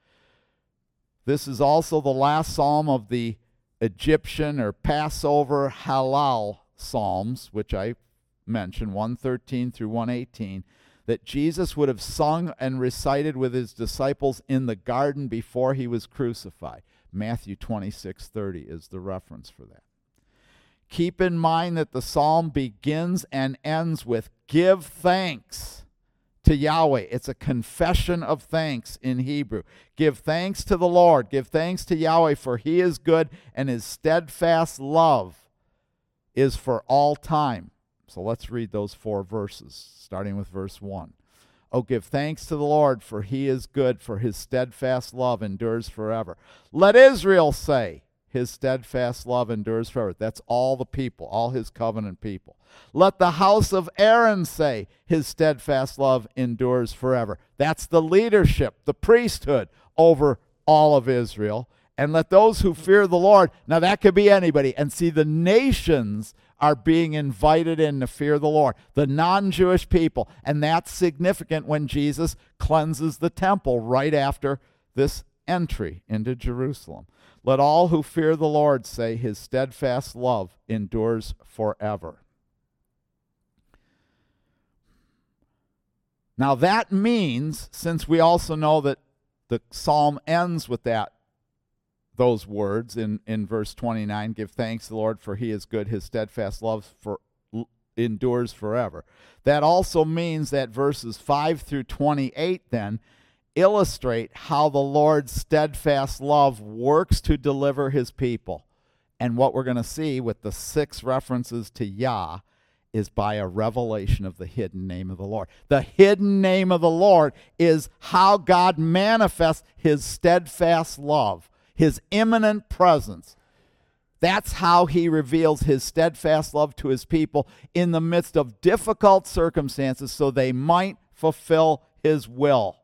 This is also the last psalm of the Egyptian or Passover Halal psalms, which I mentioned, one thirteen through one eighteen, that Jesus would have sung and recited with his disciples in the garden before he was crucified. Matthew twenty-six thirty is the reference for that. Keep in mind that the psalm begins and ends with give thanks to Yahweh. It's a confession of thanks in Hebrew. Give thanks to the Lord. Give thanks to Yahweh, for he is good, and his steadfast love is for all time. So let's read those four verses, starting with verse one. Oh, give thanks to the Lord, for he is good, for his steadfast love endures forever. Let Israel say, his steadfast love endures forever. That's all the people, all his covenant people. Let the house of Aaron say, his steadfast love endures forever. That's the leadership, the priesthood over all of Israel. And let those who fear the Lord, now that could be anybody, and see the nations are being invited in to fear the Lord, the non-Jewish people. And that's significant when Jesus cleanses the temple right after this entry into Jerusalem. Let all who fear the Lord say, his steadfast love endures forever. Now that means, since we also know that the psalm ends with that, those words in, in verse twenty-nine, give thanks to the Lord for he is good, his steadfast love for, endures forever. That also means that verses five through twenty-eight then illustrate how the Lord's steadfast love works to deliver his people. And what we're going to see with the six references to Yah is by a revelation of the hidden name of the Lord. The hidden name of the Lord is how God manifests his steadfast love, his imminent presence. That's how he reveals his steadfast love to his people in the midst of difficult circumstances so they might fulfill his will.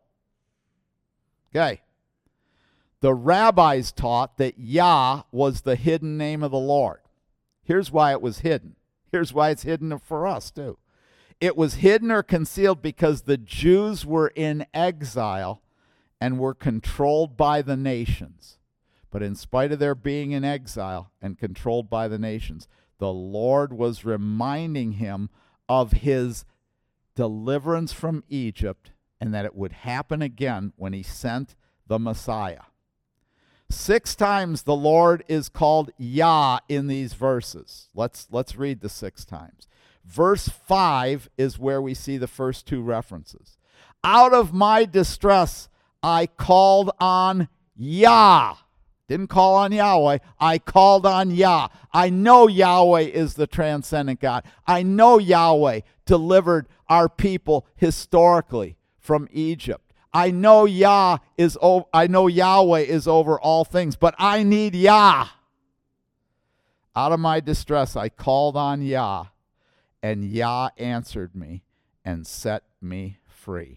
Okay. The rabbis taught that Yah was the hidden name of the Lord. Here's why it was hidden. Here's why it's hidden for us too. It was hidden or concealed because the Jews were in exile and were controlled by the nations. But in spite of their being in exile and controlled by the nations, the Lord was reminding him of his deliverance from Egypt and that it would happen again when he sent the Messiah. Six times the Lord is called Yah in these verses. Let's, let's read the six times. Verse five is where we see the first two references. Out of my distress I called on Yah. Didn't call on Yahweh. I called on Yah. I know Yahweh is the transcendent God. I know Yahweh delivered our people historically from Egypt. I know Yah is o- I know Yahweh is over all things, but I need Yah. Out of my distress I called on Yah, and Yah answered me and set me free.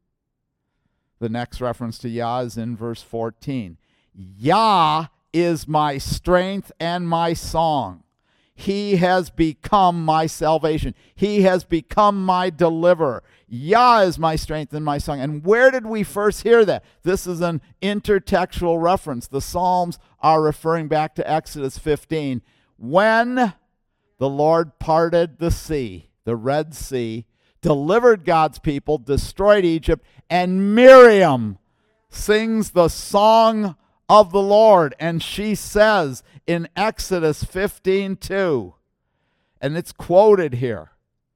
The next reference to Yah is in verse fourteen. Yah is my strength and my song. He has become my salvation. He has become my deliverer. Yah is my strength and my song. And where did we first hear that? This is an intertextual reference. The Psalms are referring back to Exodus fifteen. When the Lord parted the sea, the Red Sea, delivered God's people, destroyed Egypt, and Miriam sings the song of the Lord, and she says in Exodus fifteen two, and it's quoted here,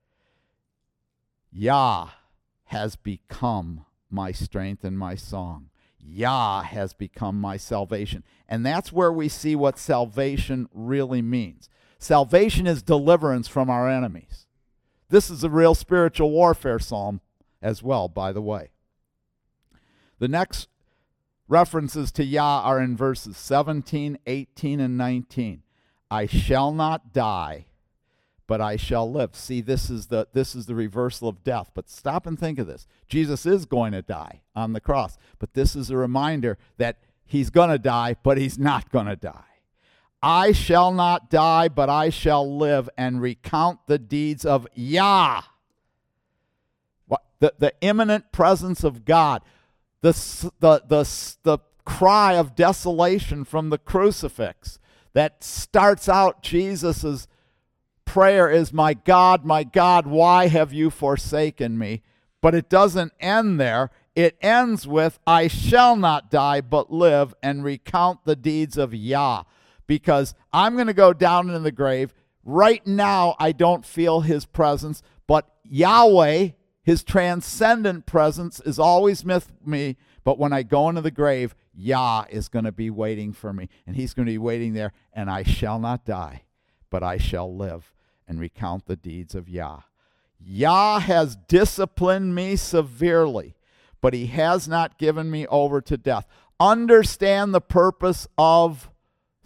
Yah has become my strength and my song. Yah has become my salvation. And that's where we see what salvation really means. Salvation is deliverance from our enemies. This is a real spiritual warfare psalm as well, by the way. The next references to Yah are in verses seventeen, eighteen, and nineteen. I shall not die, but I shall live. See, this is the this is the reversal of death. But stop and think of this. Jesus is going to die on the cross, but this is a reminder that he's going to die, but he's not going to die. I shall not die, but I shall live and recount the deeds of Yah. What, the, the imminent presence of God. The, the, the, the cry of desolation from the crucifix that starts out Jesus' prayer is, my God, my God, why have you forsaken me? But it doesn't end there. It ends with, I shall not die but live and recount the deeds of Yah. Because I'm going to go down into the grave. Right now, I don't feel his presence, but Yahweh, his transcendent presence, is always with me. But when I go into the grave, Yah is going to be waiting for me. And he's going to be waiting there. And I shall not die, but I shall live and recount the deeds of Yah. Yah has disciplined me severely, but he has not given me over to death. Understand the purpose of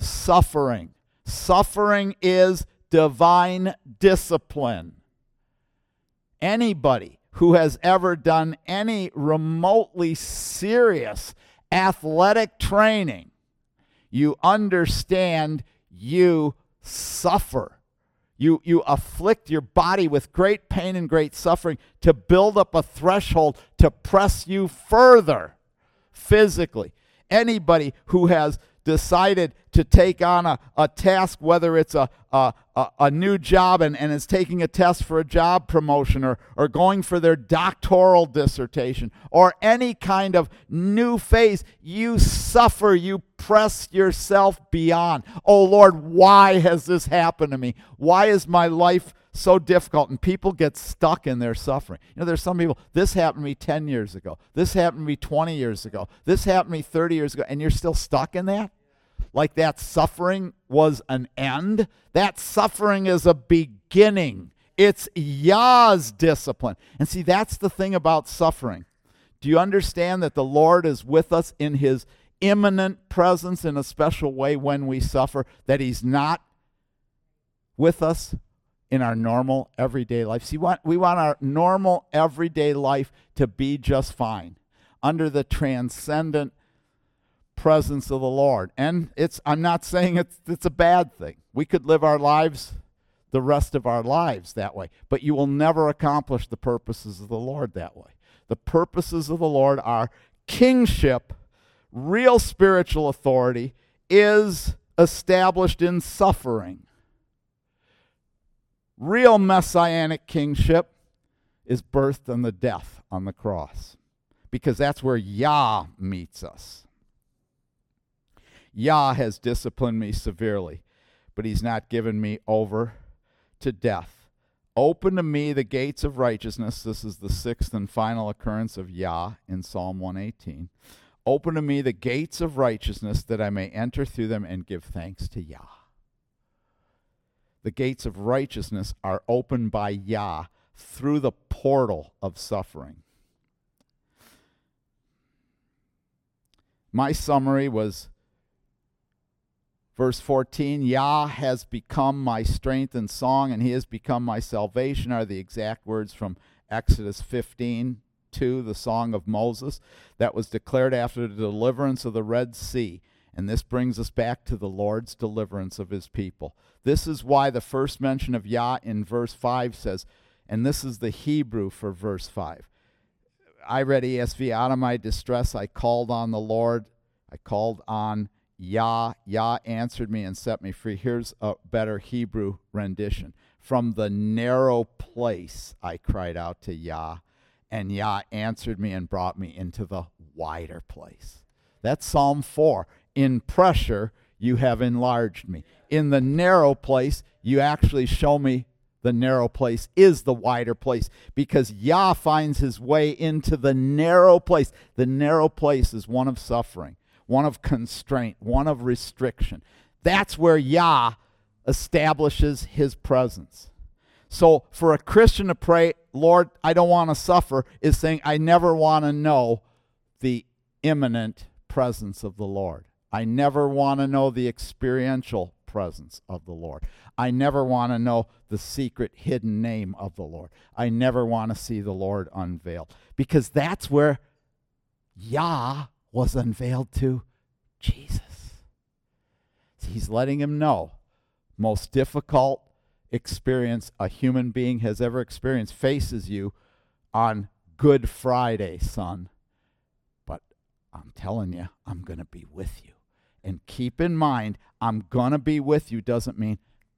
suffering. Suffering is divine discipline. Anybody who has ever done any remotely serious athletic training, you understand you suffer. You, you afflict your body with great pain and great suffering to build up a threshold to press you further physically. Anybody who has decided to take on a, a task, whether it's a, a, a, a new job and, and is taking a test for a job promotion or, or going for their doctoral dissertation or any kind of new phase, you suffer, you press yourself beyond. Oh Lord, why has this happened to me? Why is my life so difficult? And people get stuck in their suffering. You know, there's some people, this happened to me ten years ago. This happened to me twenty years ago. This happened to me thirty years ago. And you're still stuck in that? Like that suffering was an end? That suffering is a beginning. It's Yah's discipline. And see, that's the thing about suffering. Do you understand that the Lord is with us in his imminent presence in a special way when we suffer? That he's not with us in our normal everyday life. See, we want, we want our normal everyday life to be just fine under the transcendent presence of the Lord. And it's I'm not saying it's it's a bad thing. We could live our lives the rest of our lives that way, but you will never accomplish the purposes of the Lord that way. The purposes of the Lord are kingship, real spiritual authority is established in suffering. Real messianic kingship is birthed in the death on the cross, because that's where Yah meets us. Yah has disciplined me severely, but he's not given me over to death. Open to me the gates of righteousness. This is the sixth and final occurrence of Yah in Psalm one eighteen. Open to me the gates of righteousness that I may enter through them and give thanks to Yah. The gates of righteousness are opened by Yah through the portal of suffering. My summary was verse fourteen, Yah has become my strength and song, and he has become my salvation, are the exact words from Exodus fifteen two, the song of Moses, that was declared after the deliverance of the Red Sea. And this brings us back to the Lord's deliverance of his people. This is why the first mention of Yah in verse five says, and this is the Hebrew for verse five. I read E S V, out of my distress I called on the Lord. I called on Yah. Yah answered me and set me free. Here's a better Hebrew rendition. From the narrow place I cried out to Yah, and Yah answered me and brought me into the wider place. That's Psalm four. In pressure, you have enlarged me. In the narrow place, you actually show me the narrow place is the wider place, because Yah finds his way into the narrow place. The narrow place is one of suffering, one of constraint, one of restriction. That's where Yah establishes his presence. So for a Christian to pray, Lord, I don't want to suffer, is saying, I never want to know the imminent presence of the Lord. I never want to know the experiential presence of the Lord. I never want to know the secret hidden name of the Lord. I never want to see the Lord unveiled, because that's where Yah was unveiled to Jesus. He's letting him know, most difficult experience a human being has ever experienced faces you on Good Friday, son. But I'm telling you, I'm going to be with you. And keep in mind, I'm going to be with you doesn't mean,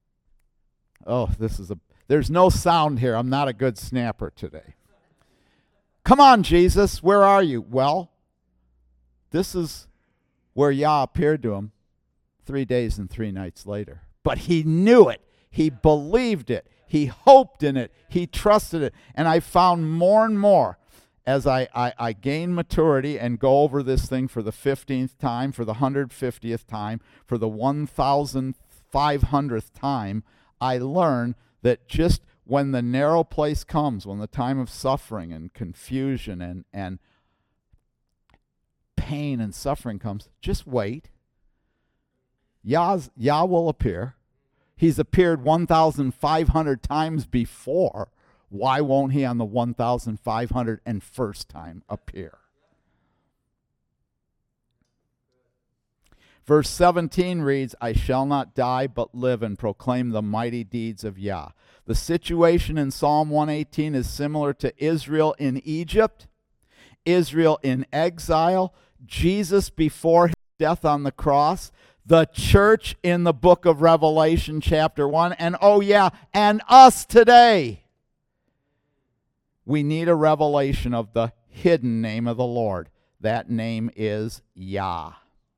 oh, this is a, there's no sound here. I'm not a good snapper today. Come on, Jesus, where are you? Well, this is where Yah appeared to him three days and three nights later. But he knew it. He believed it. He hoped in it. He trusted it. And I found more and more as I, I, I gain maturity and go over this thing for the fifteenth time, for the one hundred fiftieth time, for the one thousand five hundredth time, I learn that just when the narrow place comes, when the time of suffering and confusion and, and pain and suffering comes, just wait. Yah's, Yah will appear. He's appeared one thousand five hundred times before. Why won't he on the one thousand five hundred first time appear? Verse seventeen reads, I shall not die but live and proclaim the mighty deeds of Yah. The situation in Psalm one eighteen is similar to Israel in Egypt, Israel in exile, Jesus before his death on the cross, the church in the book of Revelation chapter one, and oh yeah, and us today. We need a revelation of the hidden name of the Lord. That name is Yah.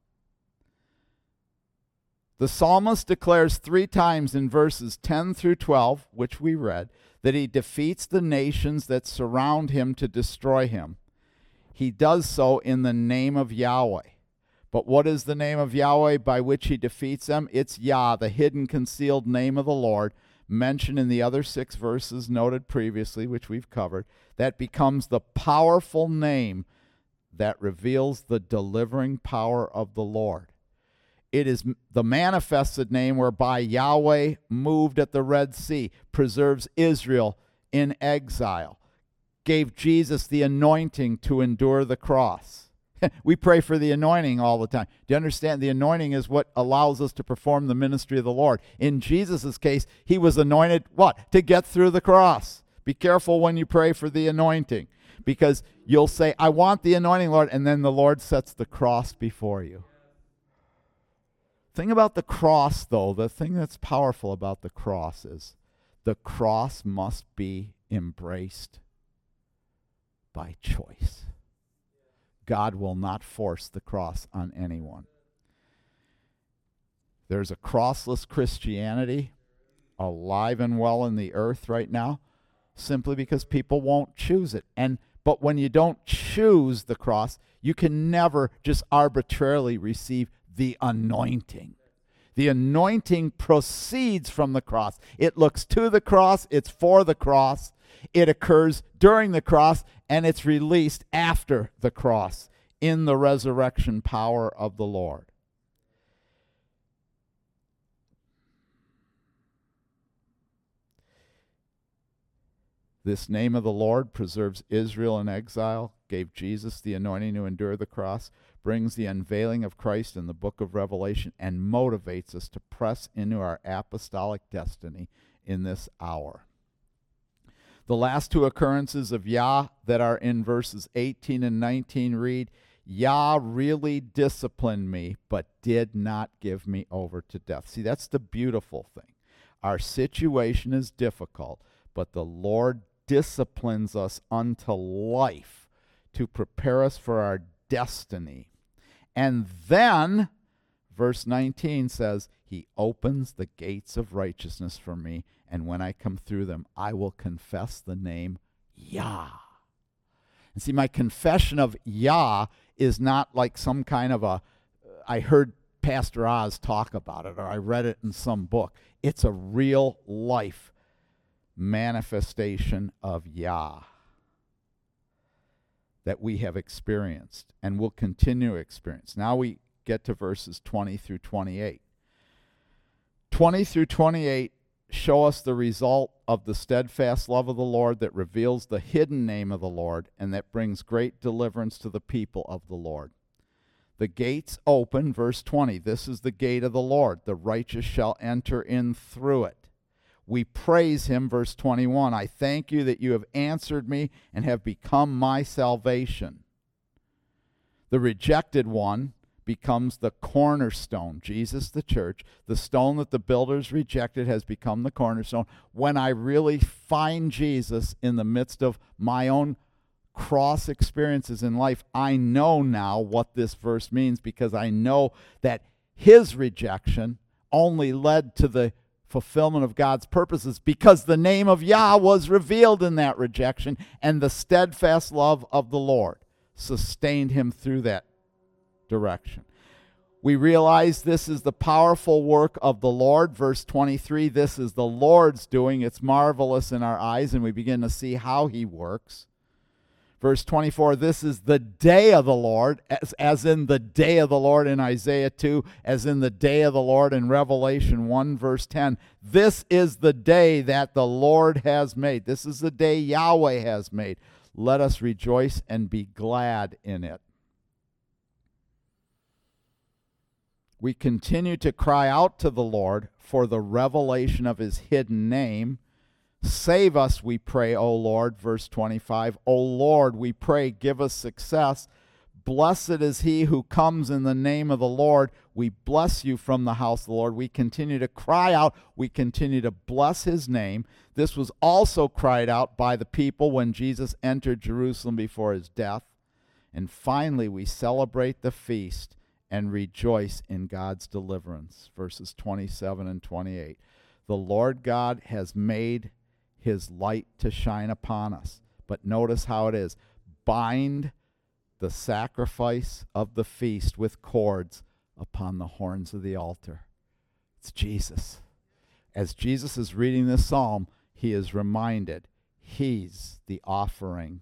The psalmist declares three times in verses ten through twelve, which we read, that he defeats the nations that surround him to destroy him. He does so in the name of Yahweh. But what is the name of Yahweh by which he defeats them? It's Yah, the hidden, concealed name of the Lord, mentioned in the other six verses noted previously, which we've covered. That becomes the powerful name that reveals the delivering power of the Lord. It is the manifested name whereby Yahweh moved at the Red Sea, preserves Israel in exile, gave Jesus the anointing to endure the cross. We pray for the anointing all the time. Do you understand? The anointing is what allows us to perform the ministry of the Lord. In Jesus' case, he was anointed, what? To get through the cross. Be careful when you pray for the anointing, because you'll say, I want the anointing, Lord, and then the Lord sets the cross before you. Thing about the cross, though, the thing that's powerful about the cross is the cross must be embraced by choice. God will not force the cross on anyone. There's a crossless Christianity alive and well in the earth right now, simply because people won't choose it. And but when you don't choose the cross, you can never just arbitrarily receive the anointing. The anointing proceeds from the cross. It looks to the cross, it's for the cross, it occurs during the cross, and it's released after the cross in the resurrection power of the Lord. This name of the Lord preserves Israel in exile, gave Jesus the anointing to endure the cross, brings the unveiling of Christ in the book of Revelation, and motivates us to press into our apostolic destiny in this hour. The last two occurrences of Yah that are in verses eighteen and nineteen read, Yah really disciplined me, but did not give me over to death. See, that's the beautiful thing. Our situation is difficult, but the Lord disciplines us unto life to prepare us for our destiny. And then, verse nineteen says, he opens the gates of righteousness for me, and when I come through them, I will confess the name Yah. And see, my confession of Yah is not like some kind of a, I heard Pastor Oz talk about it, or I read it in some book. It's a real life manifestation of Yah that we have experienced and will continue to experience. Now we get to verses twenty through twenty-eight. twenty through twenty-eight show us the result of the steadfast love of the Lord that reveals the hidden name of the Lord and that brings great deliverance to the people of the Lord. The gates open, verse twenty. This is the gate of the Lord. The righteous shall enter in through it. We praise him, verse twenty-one. I thank you that you have answered me and have become my salvation. The rejected one becomes the cornerstone. Jesus, the church, the stone that the builders rejected has become the cornerstone. When I really find Jesus in the midst of my own cross experiences in life, I know now what this verse means, because I know that his rejection only led to the fulfillment of God's purposes, because the name of Yah was revealed in that rejection, and the steadfast love of the Lord sustained him through that direction. We realize this is the powerful work of the Lord. Verse twenty-three, this is the Lord's doing. It's marvelous in our eyes, and we begin to see how he works. Verse twenty-four, this is the day of the Lord, as, as in the day of the Lord in Isaiah two, as in the day of the Lord in Revelation one, verse ten. This is the day that the Lord has made. This is the day Yahweh has made. Let us rejoice and be glad in it. We continue to cry out to the Lord for the revelation of his hidden name. Save us, we pray, O Lord, verse twenty-five. O Lord, we pray, give us success. Blessed is he who comes in the name of the Lord. We bless you from the house of the Lord. We continue to cry out. We continue to bless his name. This was also cried out by the people when Jesus entered Jerusalem before his death. And finally, we celebrate the feast and rejoice in God's deliverance. Verses twenty-seven and twenty-eight. The Lord God has made his light to shine upon us. But notice how it is. Bind the sacrifice of the feast with cords upon the horns of the altar. It's Jesus. As Jesus is reading this psalm, he is reminded he's the offering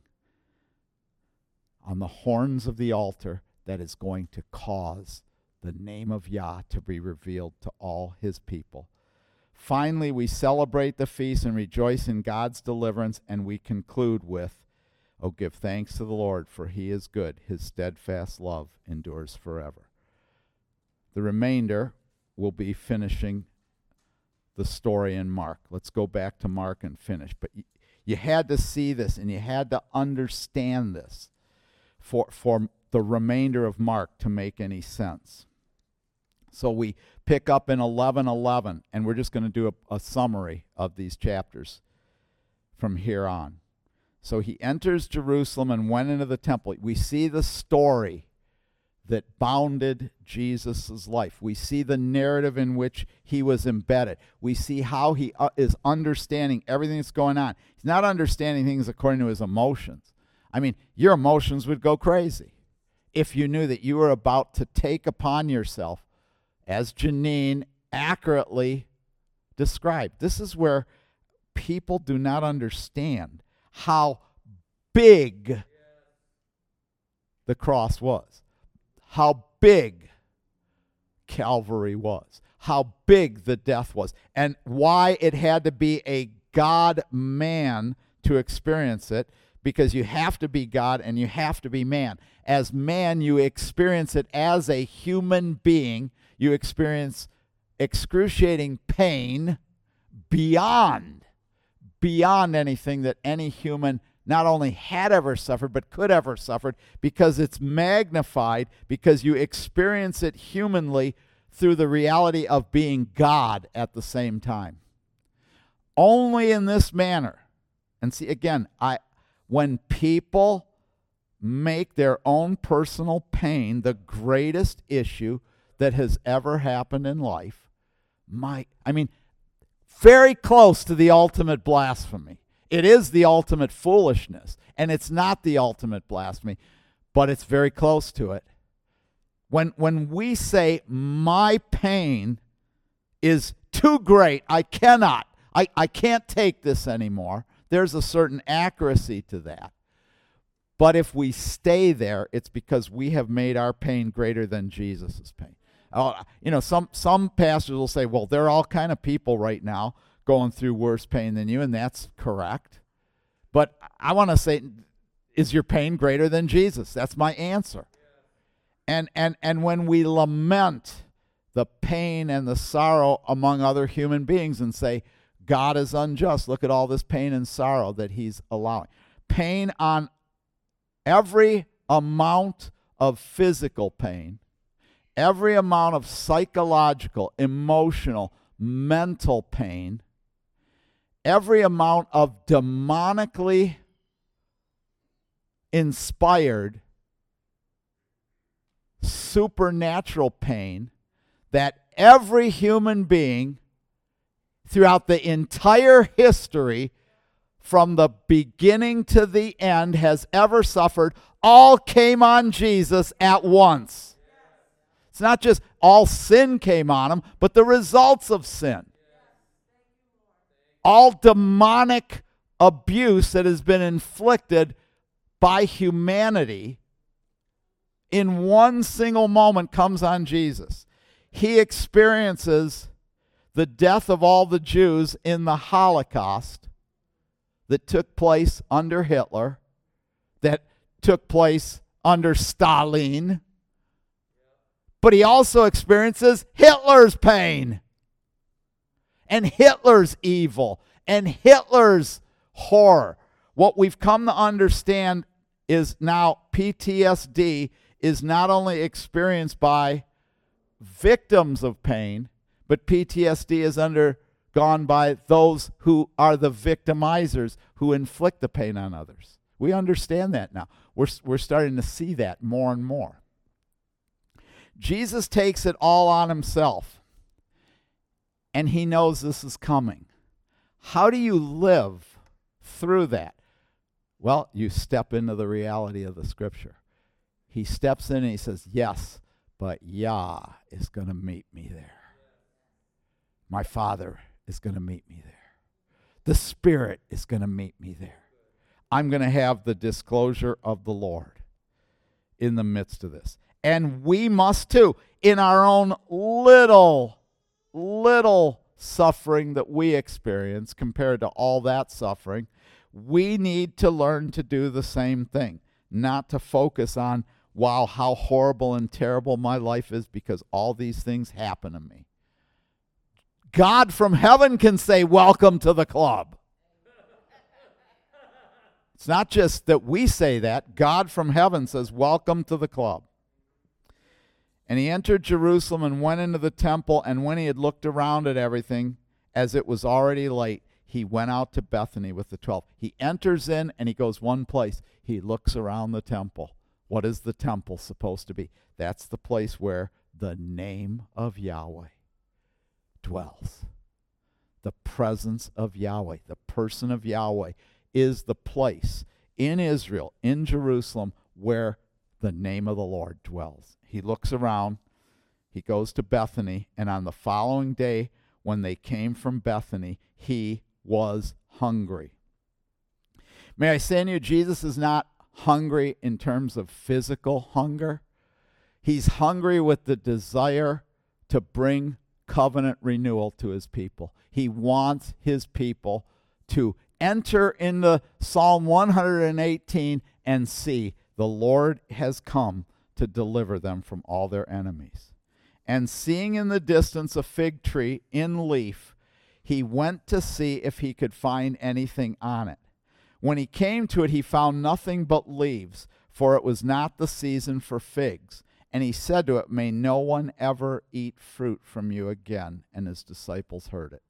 on the horns of the altar that is going to cause the name of Yah to be revealed to all his people. Finally, we celebrate the feast and rejoice in God's deliverance, and we conclude with, oh, give thanks to the Lord, for he is good. His steadfast love endures forever. The remainder will be finishing the story in Mark. Let's go back to Mark and finish. But you, you had to see this, and you had to understand this for, for the remainder of Mark to make any sense. So we pick up in eleven eleven, and we're just going to do a, a summary of these chapters from here on. So he enters Jerusalem and went into the temple. We see the story that bounded Jesus' life. We see the narrative in which he was embedded. We see how he uh, is understanding everything that's going on. He's not understanding things according to his emotions. I mean, your emotions would go crazy if you knew that you were about to take upon yourself, as Janine accurately described. This is where people do not understand how big the cross was, how big Calvary was, how big the death was, and why it had to be a God-man to experience it, because you have to be God and you have to be man. As man, you experience it as a human being. You experience excruciating pain beyond, beyond anything that any human not only had ever suffered, but could ever suffered, because it's magnified, because you experience it humanly through the reality of being God at the same time. Only in this manner. And see, again, I when people make their own personal pain the greatest issue that has ever happened in life, my, I mean, very close to the ultimate blasphemy. It is the ultimate foolishness, and it's not the ultimate blasphemy, but it's very close to it. When, when we say, my pain is too great, I cannot, I, I can't take this anymore, there's a certain accuracy to that. But if we stay there, it's because we have made our pain greater than Jesus' pain. Uh, you know, some, some pastors will say, well, there are all kind of people right now going through worse pain than you, and that's correct. But I want to say, is your pain greater than Jesus? That's my answer. And, and, and when we lament the pain and the sorrow among other human beings and say, God is unjust, look at all this pain and sorrow that he's allowing. Pain on every amount of physical pain, every amount of psychological, emotional, mental pain, every amount of demonically inspired supernatural pain that every human being throughout the entire history from the beginning to the end has ever suffered, all came on Jesus at once. It's not just all sin came on him, but the results of sin. All demonic abuse that has been inflicted by humanity in one single moment comes on Jesus. He experiences the death of all the Jews in the Holocaust that took place under Hitler, that took place under Stalin. But he also experiences Hitler's pain and Hitler's evil and Hitler's horror. What we've come to understand is now P T S D is not only experienced by victims of pain, but P T S D is undergone by those who are the victimizers who inflict the pain on others. We understand that now. We're, we're starting to see that more and more. Jesus takes it all on himself, and he knows this is coming. How do you live through that? Well, you step into the reality of the Scripture. He steps in and he says, yes, but Yah is going to meet me there. My Father is going to meet me there. The Spirit is going to meet me there. I'm going to have the disclosure of the Lord in the midst of this. And we must too, in our own little, little suffering that we experience compared to all that suffering, we need to learn to do the same thing, not to focus on, wow, how horrible and terrible my life is because all these things happen to me. God from heaven can say, welcome to the club. It's not just that we say that. God from heaven says, welcome to the club. And he entered Jerusalem and went into the temple, and when he had looked around at everything, as it was already late, he went out to Bethany with the twelve. He enters in and he goes one place. He looks around the temple. What is the temple supposed to be? That's the place where the name of Yahweh dwells. The presence of Yahweh, the person of Yahweh, is the place in Israel, in Jerusalem, where the name of the Lord dwells. He looks around, he goes to Bethany, and on the following day, when they came from Bethany, he was hungry. May I say to you, Jesus is not hungry in terms of physical hunger. He's hungry with the desire to bring covenant renewal to his people. He wants his people to enter into Psalm one hundred eighteen and see the Lord has come to deliver them from all their enemies. And seeing in the distance a fig tree in leaf, he went to see if he could find anything on it. When he came to it, he found nothing but leaves, for it was not the season for figs. And he said to it, may no one ever eat fruit from you again. And his disciples heard it.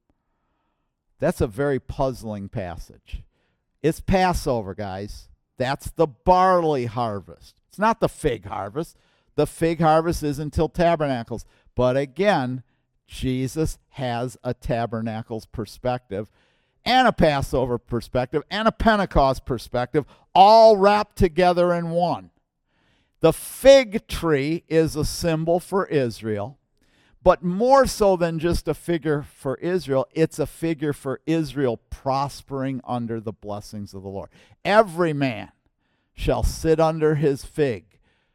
That's a very puzzling passage. It's Passover, guys. That's the barley harvest. It's not the fig harvest. The fig harvest is until Tabernacles. But again, Jesus has a Tabernacles perspective and a Passover perspective and a Pentecost perspective, all wrapped together in one. The fig tree is a symbol for Israel, but more so than just a figure for Israel, it's a figure for Israel prospering under the blessings of the Lord. Every man shall sit under his fig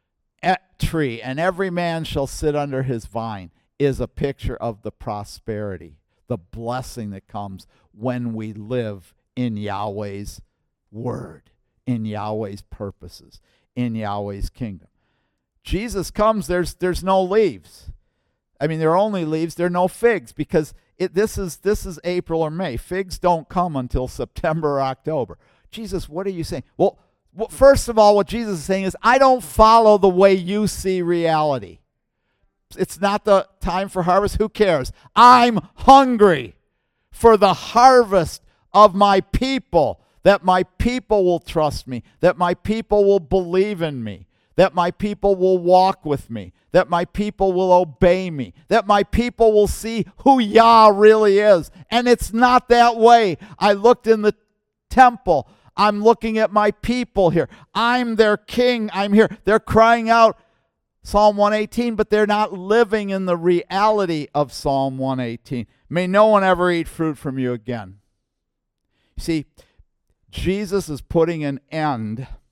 tree, and every man shall sit under his vine, is a picture of the prosperity, the blessing that comes when we live in Yahweh's word, in Yahweh's purposes, in Yahweh's kingdom. Jesus comes, there's there's no leaves. I mean, there are only leaves, there are no figs, because it, this is this is April or May. Figs don't come until September or October. Jesus, what are you saying? Well, well, first of all, what Jesus is saying is, I don't follow the way you see reality. It's not the time for harvest. Who cares? I'm hungry for the harvest of my people, that my people will trust me, that my people will believe in me, that my people will walk with me, that my people will obey me, that my people will see who Yah really is. And it's not that way. I looked in the temple. I'm looking at my people here. I'm their king. I'm here. They're crying out Psalm one eighteen, but they're not living in the reality of Psalm one eighteen. May no one ever eat fruit from you again. See, Jesus is putting an end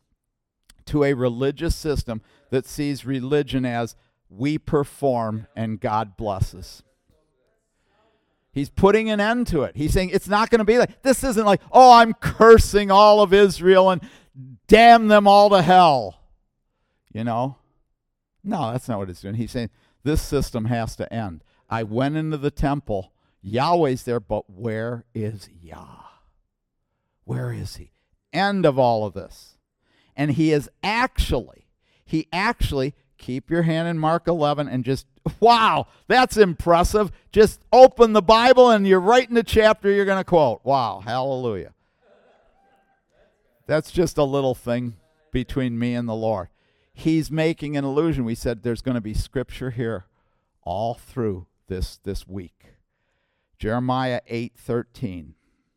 to a religious system that sees religion as we perform and God blesses. He's putting an end to it. He's saying it's not going to be like, this isn't like, oh, I'm cursing all of Israel and damn them all to hell. You know? No, that's not what he's doing. He's saying this system has to end. I went into the temple. Yahweh's there, but where is Yah? Where is he? End of all of this. And he is actually, he actually, keep your hand in Mark eleven and just, wow, that's impressive. Just open the Bible and you're right in the chapter you're going to quote. Wow, hallelujah. That's just a little thing between me and the Lord. He's making an allusion. We said there's going to be scripture here all through this, this week. Jeremiah eight thirteen.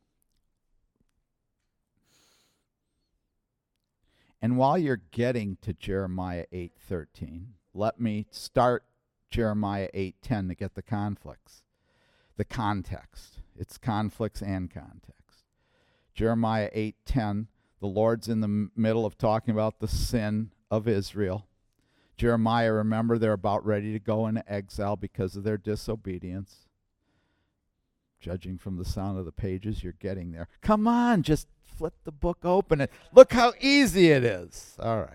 And while you're getting to Jeremiah eight thirteen, let me start Jeremiah eight ten to get the conflicts, the context. It's conflicts and context. Jeremiah eight ten, the Lord's in the m- middle of talking about the sin of Israel. Jeremiah, remember, they're about ready to go into exile because of their disobedience. Judging from the sound of the pages, you're getting there. Come on, just flip the book open and look how easy it is. All right.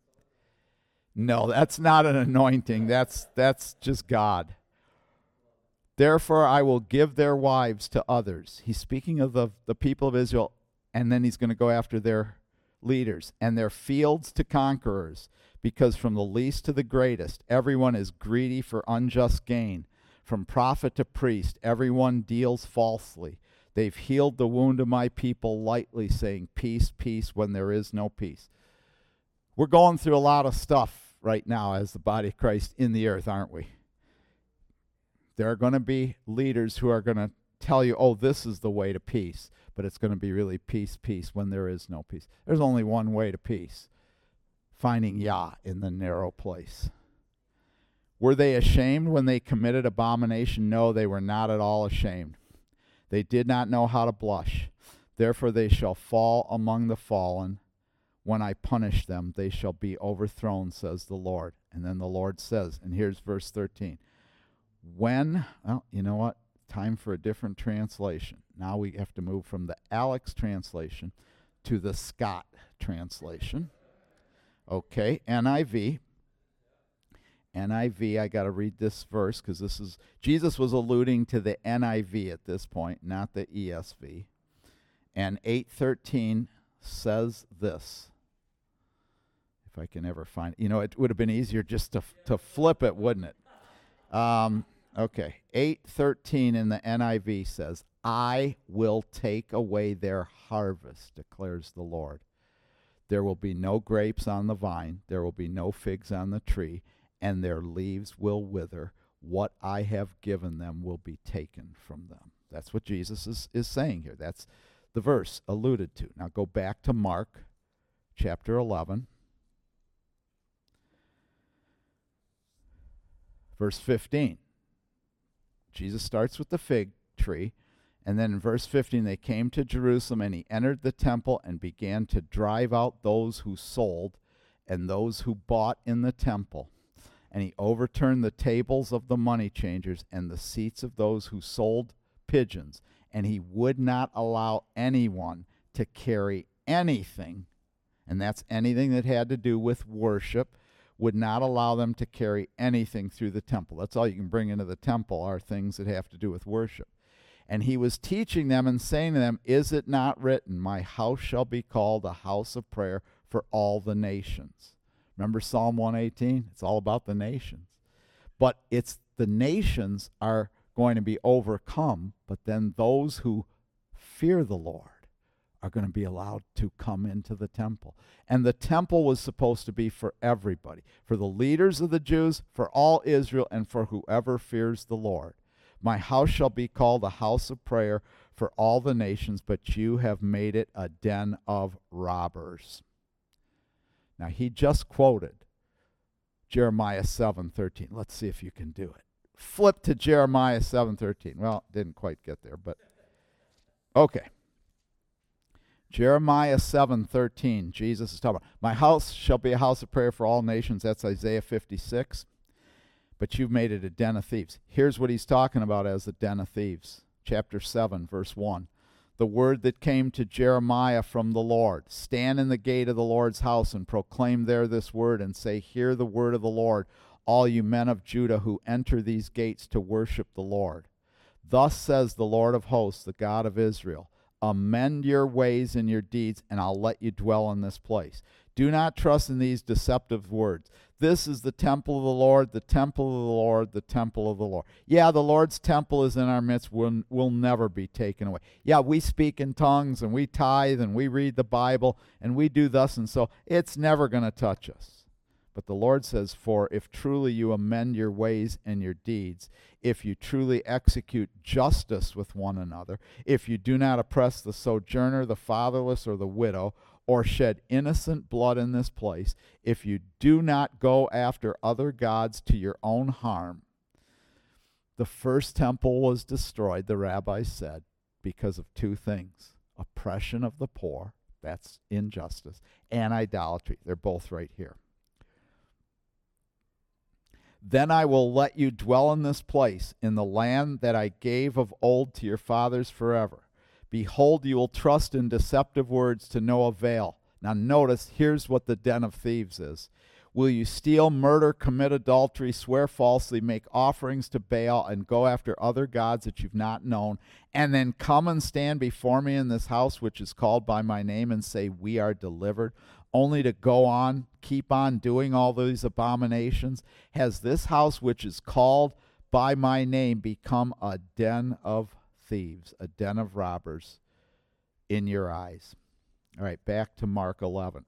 No, that's not an anointing. That's that's just God. Therefore, I will give their wives to others. He's speaking of the, the people of Israel, and then he's going to go after their leaders, and their fields to conquerors, because from the least to the greatest, everyone is greedy for unjust gain. From prophet to priest, everyone deals falsely. They've healed the wound of my people lightly, saying, peace, peace, when there is no peace. We're going through a lot of stuff right now as the body of Christ in the earth, aren't we? There are going to be leaders who are going to tell you, oh, this is the way to peace, but it's going to be really peace, peace, when there is no peace. There's only one way to peace, finding Yah in the narrow place. Were they ashamed when they committed abomination? No, they were not at all ashamed. They did not know how to blush. Therefore they shall fall among the fallen. When I punish them, they shall be overthrown, says the Lord. And then the Lord says, and here's verse thirteen. When, well, you know what? Time for a different translation. Now we have to move from the Alex translation to the Scott translation. Okay, N I V. N I V, I got to read this verse because this is, Jesus was alluding to the N I V at this point, not the E S V. And eight thirteen says this. If I can ever find it. You know, it would have been easier just to to flip it, wouldn't it? Um, okay, eight thirteen in the N I V says, I will take away their harvest, declares the Lord. There will be no grapes on the vine, there will be no figs on the tree, and their leaves will wither. What I have given them will be taken from them. That's what Jesus is, is saying here. That's the verse alluded to. Now go back to Mark chapter eleven. Verse fifteen. Jesus starts with the fig tree. And then in verse fifteen, they came to Jerusalem, and he entered the temple and began to drive out those who sold and those who bought in the temple. And he overturned the tables of the money changers and the seats of those who sold pigeons. And he would not allow anyone to carry anything, and that's anything that had to do with worship, would not allow them to carry anything through the temple. That's all you can bring into the temple are things that have to do with worship. And he was teaching them and saying to them, is it not written, my house shall be called a house of prayer for all the nations? Remember Psalm one eighteen? It's all about the nations. But it's the nations are going to be overcome, but then those who fear the Lord are going to be allowed to come into the temple. And the temple was supposed to be for everybody, for the leaders of the Jews, for all Israel, and for whoever fears the Lord. My house shall be called a house of prayer for all the nations, but you have made it a den of robbers. Now, he just quoted Jeremiah seven thirteen. Let's see if you can do it. Flip to Jeremiah seven thirteen. Well, didn't quite get there, but okay. Jeremiah seven thirteen, Jesus is talking about, my house shall be a house of prayer for all nations. That's Isaiah fifty-six. But you've made it a den of thieves. Here's what he's talking about as a den of thieves. Chapter seven, verse one. The word that came to Jeremiah from the Lord. Stand in the gate of the Lord's house and proclaim there this word and say, hear the word of the Lord, all you men of Judah who enter these gates to worship the Lord. Thus says the Lord of hosts, the God of Israel, amend your ways and your deeds, and I'll let you dwell in this place. Do not trust in these deceptive words. This is the temple of the Lord, the temple of the Lord, the temple of the Lord. Yeah, the Lord's temple is in our midst, will, will never be taken away. Yeah, we speak in tongues, and we tithe, and we read the Bible, and we do thus and so. It's never going to touch us. But the Lord says, for if truly you amend your ways and your deeds, if you truly execute justice with one another, if you do not oppress the sojourner, the fatherless, or the widow, or shed innocent blood in this place, if you do not go after other gods to your own harm. The first temple was destroyed, the rabbis said, because of two things. Oppression of the poor, that's injustice, and idolatry. They're both right here. Then I will let you dwell in this place, in the land that I gave of old to your fathers forever. Behold, you will trust in deceptive words to no avail. Now notice, here's what the den of thieves is. Will you steal, murder, commit adultery, swear falsely, make offerings to Baal, and go after other gods that you've not known, and then come and stand before me in this house which is called by my name and say, we are delivered, only to go on, keep on doing all these abominations? Has this house which is called by my name become a den of thieves, a den of robbers in your eyes? All right, back to Mark eleven.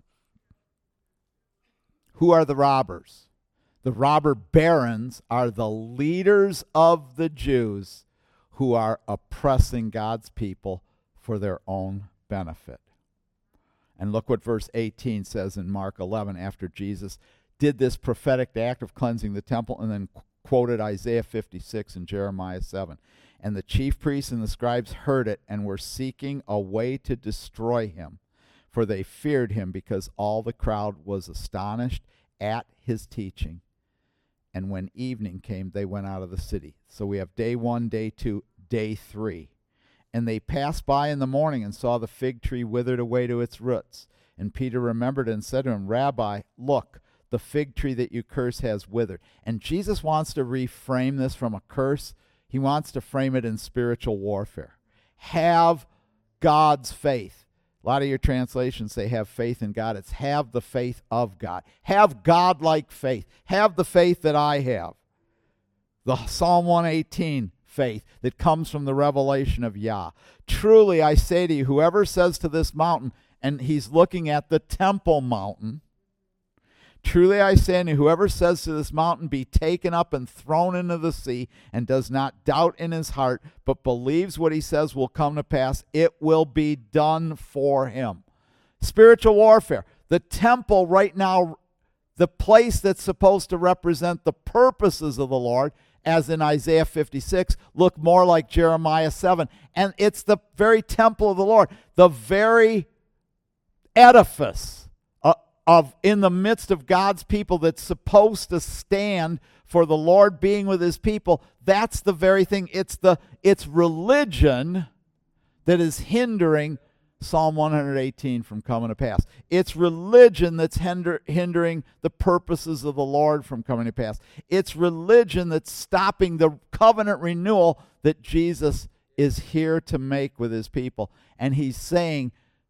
Who are the robbers? The robber barons are the leaders of the Jews who are oppressing God's people for their own benefit. And look what verse eighteen says in Mark eleven, after Jesus did this prophetic act of cleansing the temple, and then quoted Isaiah fifty-six and Jeremiah seven. And the chief priests and the scribes heard it and were seeking a way to destroy him, for they feared him, because all the crowd was astonished at his teaching. And when evening came, they went out of the city. So we have day one, day two, day three. And they passed by in the morning and saw the fig tree withered away to its roots. And Peter remembered and said to him, Rabbi, look, the fig tree that you curse has withered. And Jesus wants to reframe this from a curse. He wants to frame it in spiritual warfare. Have God's faith. A lot of your translations say have faith in God. It's have the faith of God. Have God-like faith. Have the faith that I have. The Psalm one eighteen faith that comes from the revelation of Yah. Truly I say to you, whoever says to this mountain, and he's looking at the temple mountain, truly I say to you, whoever says to this mountain, be taken up and thrown into the sea, and does not doubt in his heart, but believes what he says will come to pass, it will be done for him. Spiritual warfare. The temple right now, the place that's supposed to represent the purposes of the Lord, as in Isaiah fifty-six, look more like Jeremiah seven. And it's the very temple of the Lord, the very edifice uh, of in the midst of God's people that's supposed to stand for the Lord being with his people. That's the very thing. It's the it's religion that is hindering Psalm one eighteen from coming to pass. It's religion that's hinder, hindering the purposes of the Lord from coming to pass. It's religion that's stopping the covenant renewal that Jesus is here to make with his people. And he's saying,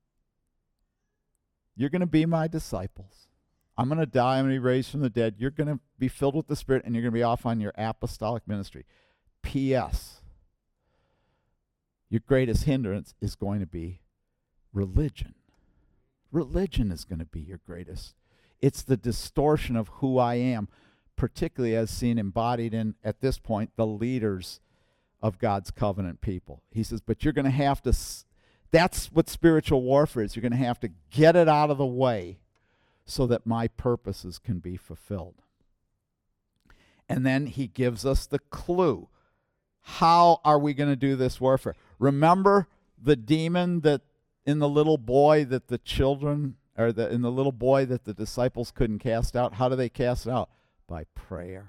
you're going to be my disciples. I'm going to die. I'm going to be raised from the dead. You're going to be filled with the Spirit, and you're going to be off on your apostolic ministry. P S Your greatest hindrance is going to be religion. Religion is going to be your greatest. It's the distortion of who I am, particularly as seen embodied in, at this point, the leaders of God's covenant people. He says, but you're going to have to, that's what spiritual warfare is. You're going to have to get it out of the way so that my purposes can be fulfilled. And then he gives us the clue. How are we going to do this warfare? Remember the demon that in the little boy that the children, or the, in the little boy that the disciples couldn't cast out? How do they cast it out? By prayer.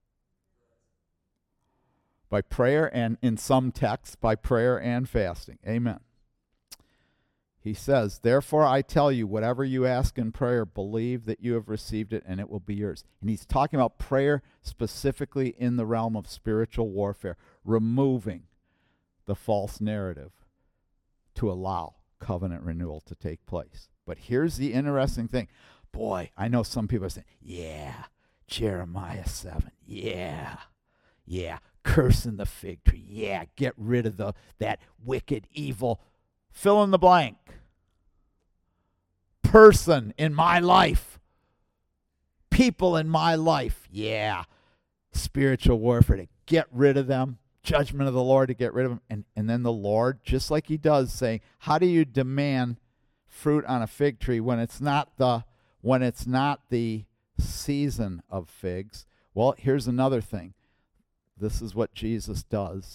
By prayer, and in some texts, by prayer and fasting. Amen. He says, therefore I tell you, whatever you ask in prayer, believe that you have received it and it will be yours. And he's talking about prayer specifically in the realm of spiritual warfare, removing the false narrative to allow covenant renewal to take place. But here's the interesting thing. Boy, I know some people are saying, yeah, Jeremiah seven, yeah, yeah, cursing the fig tree, yeah, get rid of the that wicked, evil, fill in the blank person in my life, people in my life, yeah, spiritual warfare to get rid of them, judgment of the Lord to get rid of them. And, and then the Lord, just like he does, saying, how do you demand fruit on a fig tree when it's not the when it's not the season of figs? Well, here's another thing. This is what Jesus does.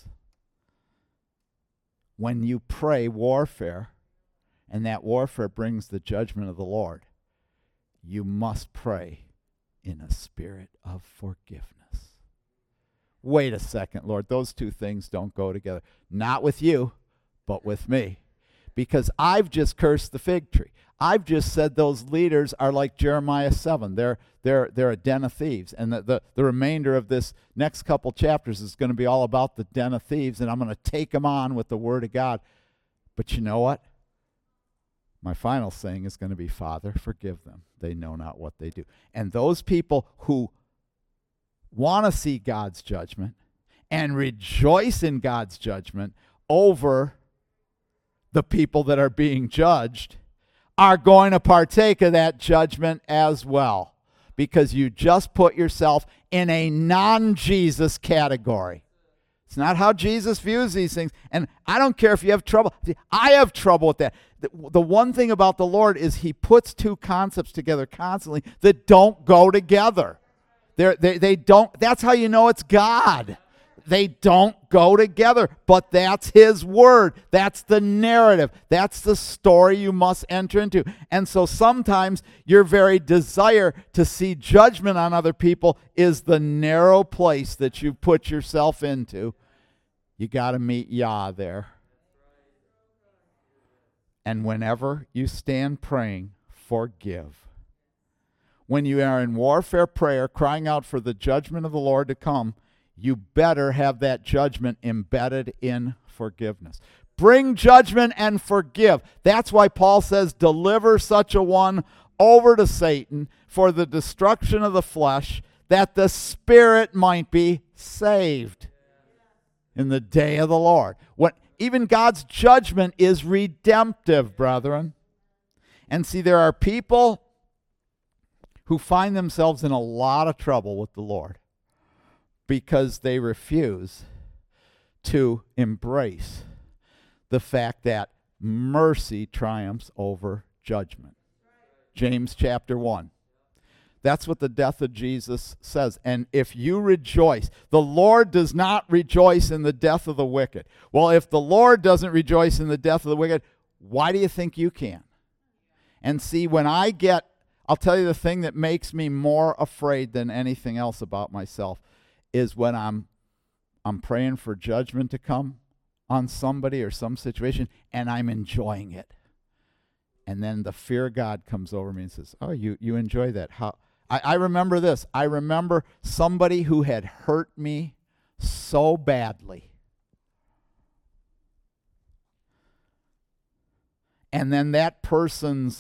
When you pray warfare, and that warfare brings the judgment of the Lord, you must pray in a spirit of forgiveness. Wait a second, Lord, those two things don't go together. Not with you, but with me. Because I've just cursed the fig tree. I've just said those leaders are like Jeremiah seven. They're they're they're a den of thieves. And the, the, the remainder of this next couple chapters is going to be all about the den of thieves, and I'm going to take them on with the word of God. But you know what? My final saying is going to be, Father, forgive them. They know not what they do. And those people who want to see God's judgment and rejoice in God's judgment over the people that are being judged are going to partake of that judgment as well, because you just put yourself in a non-Jesus category. It's not how Jesus views these things. And I don't care if you have trouble. I have trouble with that. The, the one thing about the Lord is he puts two concepts together constantly that don't go together. They're, they they don't. That's how you know it's God. They don't go together, but that's his word. That's the narrative. That's the story you must enter into. And so sometimes your very desire to see judgment on other people is the narrow place that you put yourself into. You got to meet Yah there. And whenever you stand praying, forgive. When you are in warfare prayer, crying out for the judgment of the Lord to come, you better have that judgment embedded in forgiveness. Bring judgment and forgive. That's why Paul says, deliver such a one over to Satan for the destruction of the flesh, that the spirit might be saved in the day of the Lord. What, even God's judgment is redemptive, brethren. And see, there are people who find themselves in a lot of trouble with the Lord because they refuse to embrace the fact that mercy triumphs over judgment. James chapter one. That's what the death of Jesus says. And if you rejoice, the Lord does not rejoice in the death of the wicked. Well, if the Lord doesn't rejoice in the death of the wicked, why do you think you can? And see, when I get, I'll tell you the thing that makes me more afraid than anything else about myself is when I'm I'm praying for judgment to come on somebody or some situation, and I'm enjoying it. And then the fear of God comes over me and says, oh, you, you enjoy that. How? I, I remember this. I remember somebody who had hurt me so badly. And then that person's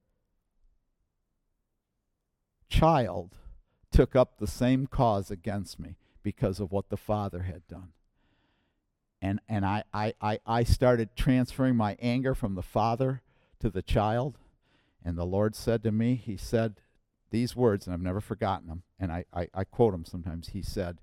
child took up the same cause against me because of what the father had done. And and I, I, I, I started transferring my anger from the father to the child. And the Lord said to me, he said these words, and I've never forgotten them, and I, I, I quote them sometimes. He said,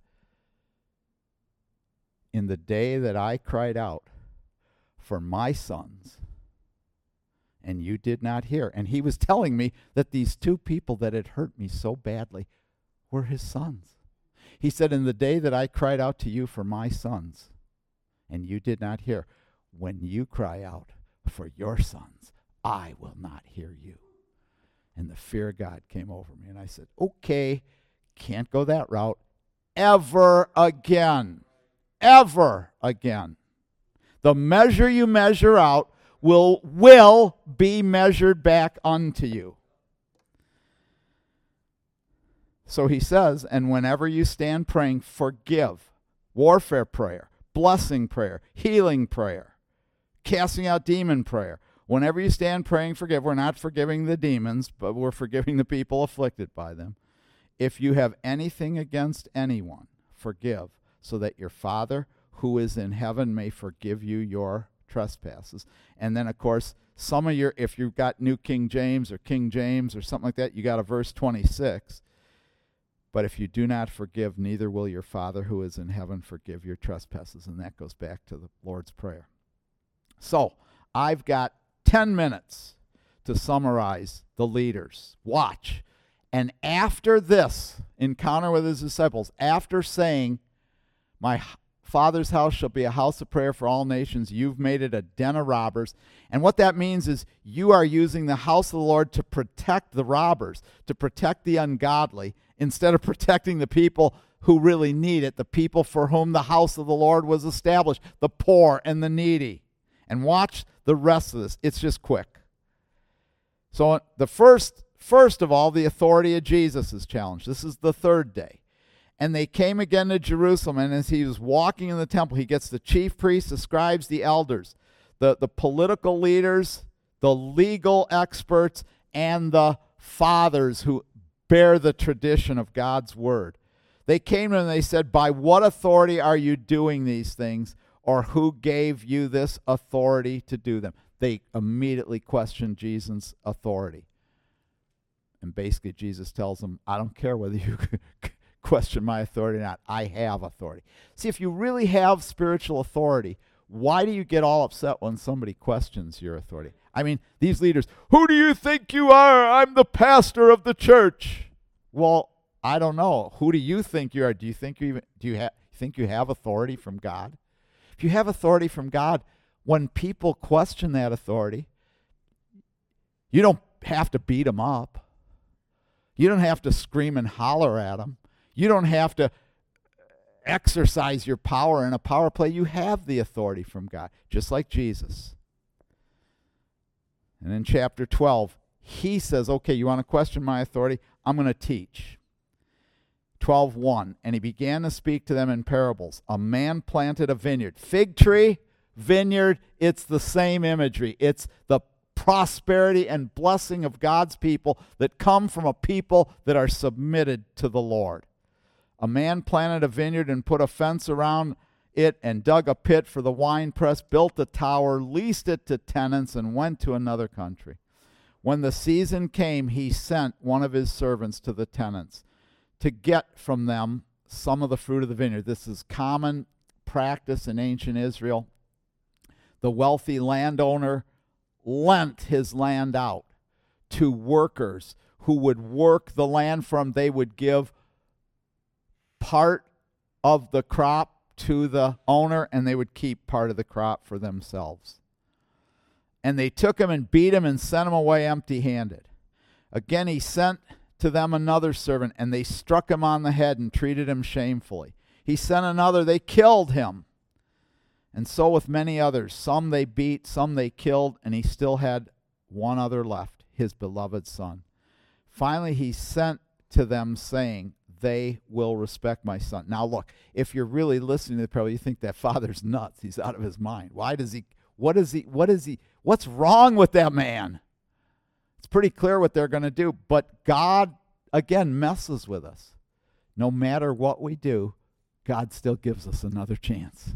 in the day that I cried out for my sons, and you did not hear. And he was telling me that these two people that had hurt me so badly were his sons. He said, in the day that I cried out to you for my sons, and you did not hear, when you cry out for your sons, I will not hear you. And the fear of God came over me. And I said, okay, can't go that route ever again. Ever again. The measure you measure out will, will be measured back unto you. So he says, and whenever you stand praying, forgive. Warfare prayer, blessing prayer, healing prayer, casting out demon prayer. Whenever you stand praying, forgive. We're not forgiving the demons, but we're forgiving the people afflicted by them. If you have anything against anyone, forgive, so that your Father who is in heaven may forgive you your trespasses. And then, of course, some of your, if you've got New King James or King James or something like that, you got a verse twenty-six. But if you do not forgive, neither will your Father who is in heaven forgive your trespasses. And that goes back to the Lord's Prayer. So, I've got ten minutes to summarize the leaders. Watch. And after this encounter with his disciples, after saying, my Father's house shall be a house of prayer for all nations, you've made it a den of robbers. And what that means is you are using the house of the Lord to protect the robbers, to protect the ungodly, instead of protecting the people who really need it, the people for whom the house of the Lord was established, the poor and the needy. And watch the rest of this. It's just quick. So the first, first of all, the authority of Jesus is challenged. This is the third day. And they came again to Jerusalem, and as he was walking in the temple, he gets the chief priests, the scribes, the elders, the, the political leaders, the legal experts, and the fathers who bear the tradition of God's word. They came to him and they said, by what authority are you doing these things, or who gave you this authority to do them? They immediately questioned Jesus' authority. And basically Jesus tells them, I don't care whether you question my authority or not. I have authority. See, if you really have spiritual authority, why do you get all upset when somebody questions your authority? I mean, these leaders, who do you think you are? I'm the pastor of the church. Well, I don't know. Who do you think you are? Do you think you even do you ha- think you have authority from God? If you have authority from God, when people question that authority, you don't have to beat them up. You don't have to scream and holler at them. You don't have to exercise your power in a power play. You have the authority from God, just like Jesus. And in chapter twelve, he says, okay, you want to question my authority? I'm going to teach. twelve one, and he began to speak to them in parables. A man planted a vineyard. Fig tree, vineyard, it's the same imagery. It's the prosperity and blessing of God's people that come from a people that are submitted to the Lord. A man planted a vineyard and put a fence around it and dug a pit for the winepress, built a tower, leased it to tenants, and went to another country. When the season came, he sent one of his servants to the tenants to get from them some of the fruit of the vineyard. This is common practice in ancient Israel. The wealthy landowner lent his land out to workers who would work the land from. They would give part of the crop to the owner, and they would keep part of the crop for themselves. And they took him and beat him and sent him away empty-handed. Again, he sent to them another servant, and they struck him on the head and treated him shamefully. He sent another, they killed him. And so with many others, some they beat, some they killed, and he still had one other left, his beloved son. Finally, he sent to them, saying, they will respect my son. Now look, if you're really listening to the parable, you think that father's nuts. He's out of his mind. Why does he, what is he, what is he, what's wrong with that man? It's pretty clear what they're going to do. But God, again, messes with us. No matter what we do, God still gives us another chance.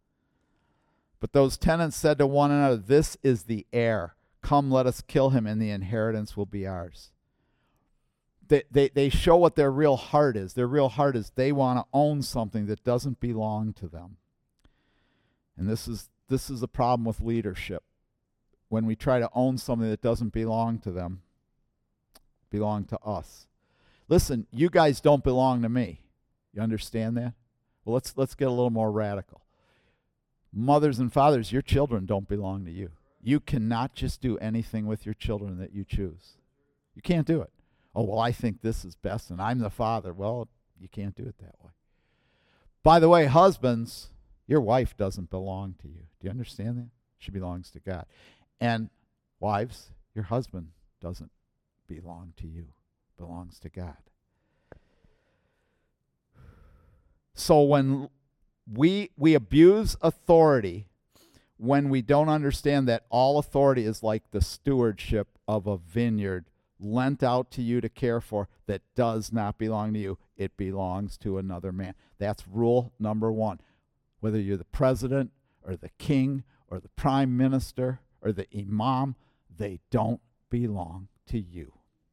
But those tenants said to one another, this is the heir. Come, let us kill him, and the inheritance will be ours. They, they, they show what their real heart is. Their real heart is they want to own something that doesn't belong to them. And this is this is a problem with leadership. When we try to own something that doesn't belong to them, belong to us. Listen, you guys don't belong to me. You understand that? Well, let's let's get a little more radical. Mothers and fathers, your children don't belong to you. You cannot just do anything with your children that you choose. You can't do it. Oh, well, I think this is best, and I'm the father. Well, you can't do it that way. By the way, husbands, your wife doesn't belong to you. Do you understand that? She belongs to God. And wives, your husband doesn't belong to you. Belongs to God. So when we we abuse authority, when we don't understand that all authority is like the stewardship of a vineyard lent out to you to care for that does not belong to you, it belongs to another man. That's rule number one. Whether you're the president or the king or the prime minister or the imam, they don't belong to you.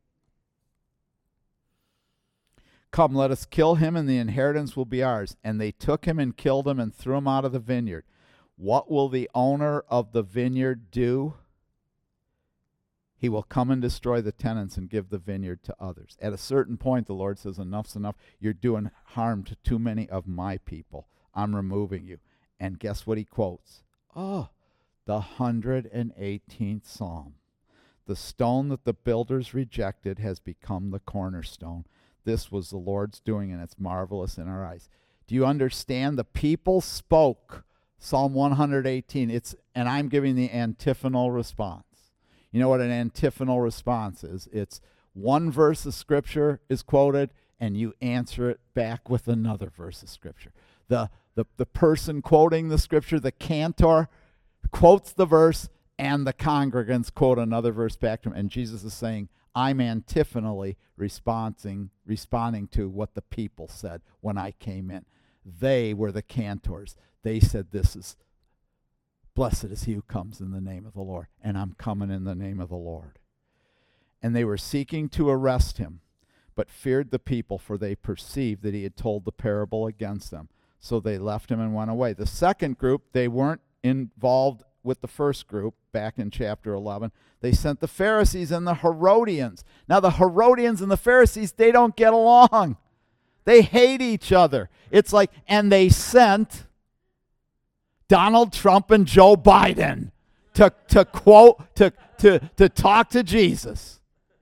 Come, let us kill him, and the inheritance will be ours. And they took him and killed him and threw him out of the vineyard. What will the owner of the vineyard do? He will come and destroy the tenants and give the vineyard to others. At a certain point, the Lord says, enough's enough. You're doing harm to too many of my people. I'm removing you. And guess what he quotes? Oh, the one hundred eighteenth Psalm. The stone that the builders rejected has become the cornerstone. This was the Lord's doing, and it's marvelous in our eyes. Do you understand? The people spoke. Psalm one hundred eighteen. It's, and I'm giving the antiphonal response. You know what an antiphonal response is? It's one verse of Scripture is quoted, and you answer it back with another verse of Scripture. The, the, the person quoting the Scripture, the cantor, quotes the verse, and the congregants quote another verse back to him. And Jesus is saying, I'm antiphonally responding, responding to what the people said when I came in. They were the cantors. They said, this is, blessed is he who comes in the name of the Lord. And I'm coming in the name of the Lord. And they were seeking to arrest him, but feared the people, for they perceived that he had told the parable against them. So they left him and went away. The second group, they weren't involved with the first group back in chapter eleven. They sent the Pharisees and the Herodians. Now the Herodians and the Pharisees, they don't get along. They hate each other. It's like, and they sent Donald Trump and Joe Biden to, to quote, to, to, to talk to Jesus.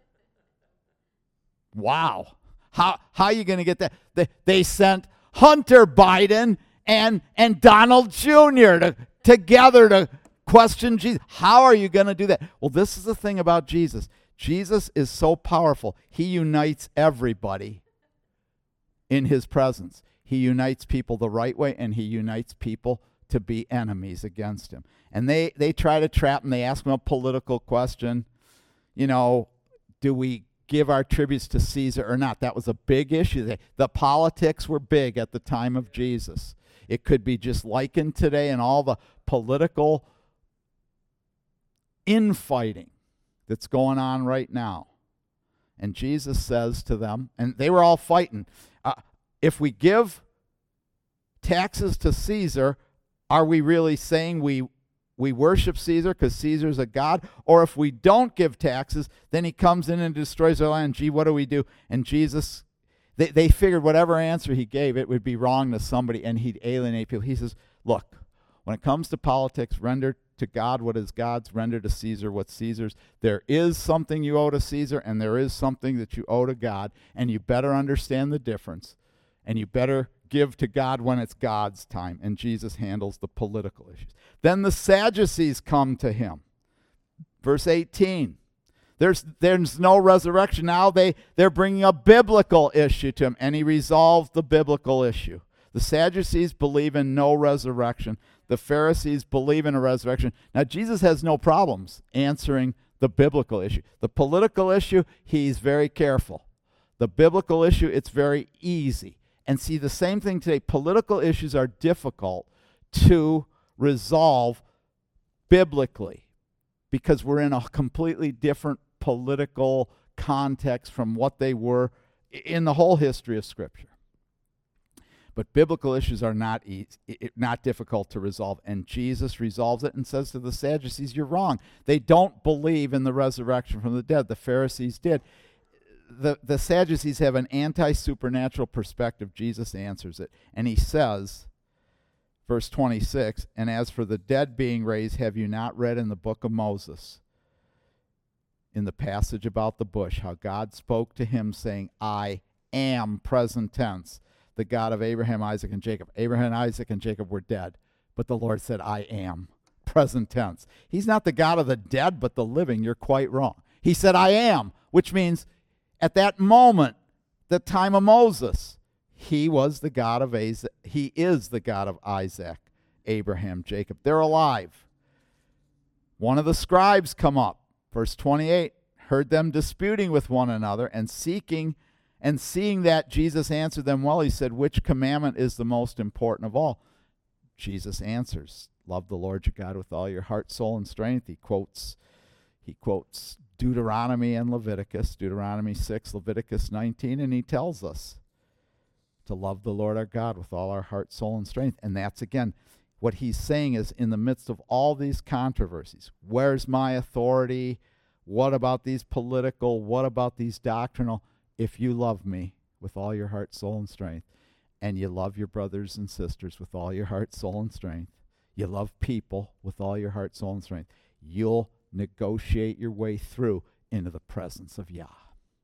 Wow. How, how are you going to get that? They, they sent Hunter Biden and, and Donald Junior to, together to question Jesus. How are you going to do that? Well, this is the thing about Jesus. Jesus is so powerful. He unites everybody in his presence. He unites people the right way, and he unites people to be enemies against him. And they, they try to trap him. They ask him a political question. You know, do we give our tributes to Caesar or not? That was a big issue. They, the politics were big at the time of Jesus. It could be just likened today and all the political infighting that's going on right now. And Jesus says to them, and they were all fighting, uh, if we give taxes to Caesar, are we really saying we we worship Caesar because Caesar's a god? Or if we don't give taxes, then he comes in and destroys our land. Gee, what do we do? And Jesus, they, they figured whatever answer he gave, it would be wrong to somebody, and he'd alienate people. He says, look, when it comes to politics, render to God what is God's, render to Caesar what's Caesar's. There is something you owe to Caesar, and there is something that you owe to God, and you better understand the difference, and you better give to God when it's God's time. And Jesus handles the political issues. Then the Sadducees come to him. Verse eighteen. There's, there's no resurrection. Now they, they're bringing a biblical issue to him, and he resolved the biblical issue. The Sadducees believe in no resurrection. The Pharisees believe in a resurrection. Now, Jesus has no problems answering the biblical issue. The political issue, he's very careful. The biblical issue, it's very easy. And see, the same thing today. Political issues are difficult to resolve biblically because we're in a completely different political context from what they were in the whole history of Scripture. But biblical issues are not easy, not difficult to resolve. And Jesus resolves it and says to the Sadducees, you're wrong. They don't believe in the resurrection from the dead. The Pharisees did. The, the Sadducees have an anti-supernatural perspective. Jesus answers it. And he says, Verse twenty-six, and as for the dead being raised, have you not read in the book of Moses, in the passage about the bush, how God spoke to him saying, I am, present tense, the God of Abraham, Isaac, and Jacob. Abraham, Isaac, and Jacob were dead, but the Lord said, I am, present tense. He's not the God of the dead, but the living. You're quite wrong. He said, I am, which means at that moment, the time of Moses, he was the God of Isaac. He is the God of Isaac, Abraham, Jacob. They're alive. One of the scribes come up, verse twenty-eight, heard them disputing with one another and seeking and seeing that Jesus answered them well, he said, which commandment is the most important of all? Jesus answers, love the Lord your God with all your heart, soul, and strength. He quotes, he quotes Deuteronomy and Leviticus, Deuteronomy six, Leviticus nineteen, and he tells us to love the Lord our God with all our heart, soul, and strength. And that's, again, what he's saying is in the midst of all these controversies, where's my authority? What about these political? What about these doctrinal? If you love me with all your heart, soul, and strength, and you love your brothers and sisters with all your heart, soul, and strength, you love people with all your heart, soul, and strength, you'll negotiate your way through into the presence of Yah.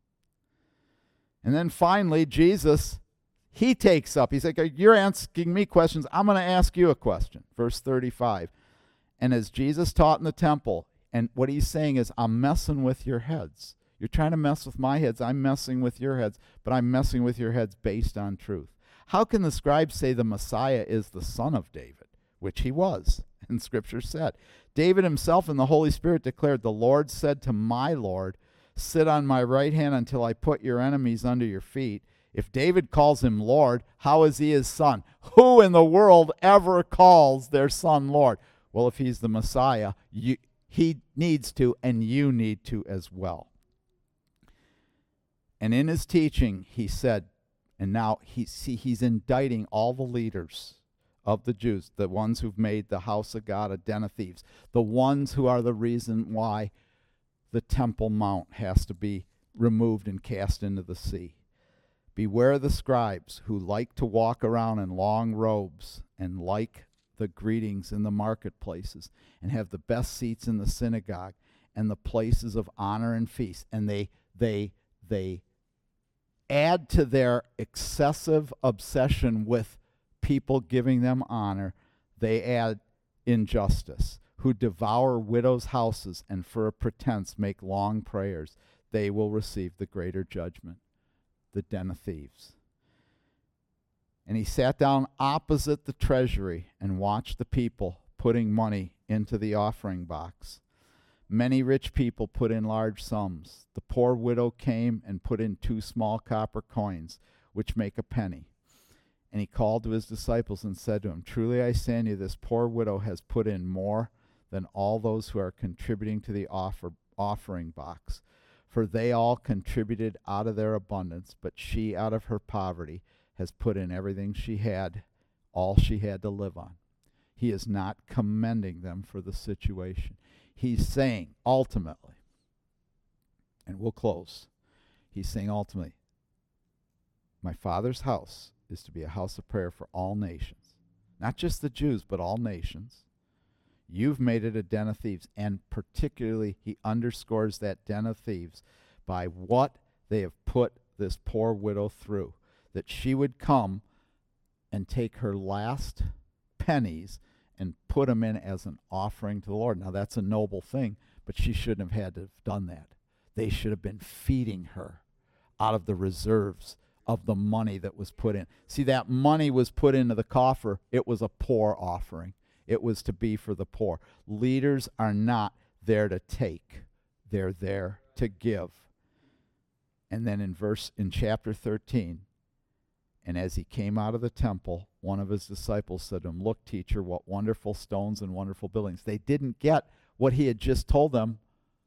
And then finally, Jesus, he takes up, he's like, you're asking me questions, I'm going to ask you a question. Verse thirty-five, and as Jesus taught in the temple, and what he's saying is, I'm messing with your heads. You're trying to mess with my heads. I'm messing with your heads, but I'm messing with your heads based on truth. How can the scribes say the Messiah is the son of David, which he was, and Scripture said? David himself in the Holy Spirit declared, the Lord said to my Lord, sit on my right hand until I put your enemies under your feet. If David calls him Lord, how is he his son? Who in the world ever calls their son Lord? Well, if he's the Messiah, you, he needs to, and you need to as well. And in his teaching, he said, and now he, see, he's indicting all the leaders of the Jews, the ones who've made the house of God a den of thieves, the ones who are the reason why the Temple Mount has to be removed and cast into the sea. Beware the scribes who like to walk around in long robes and like the greetings in the marketplaces and have the best seats in the synagogue and the places of honor and feast. And they they they add to their excessive obsession with people giving them honor, they add injustice, who devour widows' houses and for a pretense make long prayers. They will receive the greater judgment, the den of thieves. And he sat down opposite the treasury and watched the people putting money into the offering box. Many rich people put in large sums. The poor widow came and put in two small copper coins, which make a penny. And he called to his disciples and said to them, truly I say unto you, this poor widow has put in more than all those who are contributing to the offer, offering box. For they all contributed out of their abundance, but she out of her poverty has put in everything she had, all she had to live on. He is not commending them for the situation. He's saying ultimately, and we'll close, he's saying ultimately, my Father's house is to be a house of prayer for all nations. Not just the Jews, but all nations. You've made it a den of thieves, and particularly he underscores that den of thieves by what they have put this poor widow through, that she would come and take her last pennies and put them in as an offering to the Lord. Now that's a noble thing, but she shouldn't have had to have done that. They should have been feeding her out of the reserves of the money that was put in. See, that money was put into the coffer. It was a poor offering. It was to be for the poor. Leaders are not there to take. They're there to give. And then in verse in chapter thirteen, and as he came out of the temple, one of his disciples said to him, look, teacher, what wonderful stones and wonderful buildings. They didn't get what he had just told them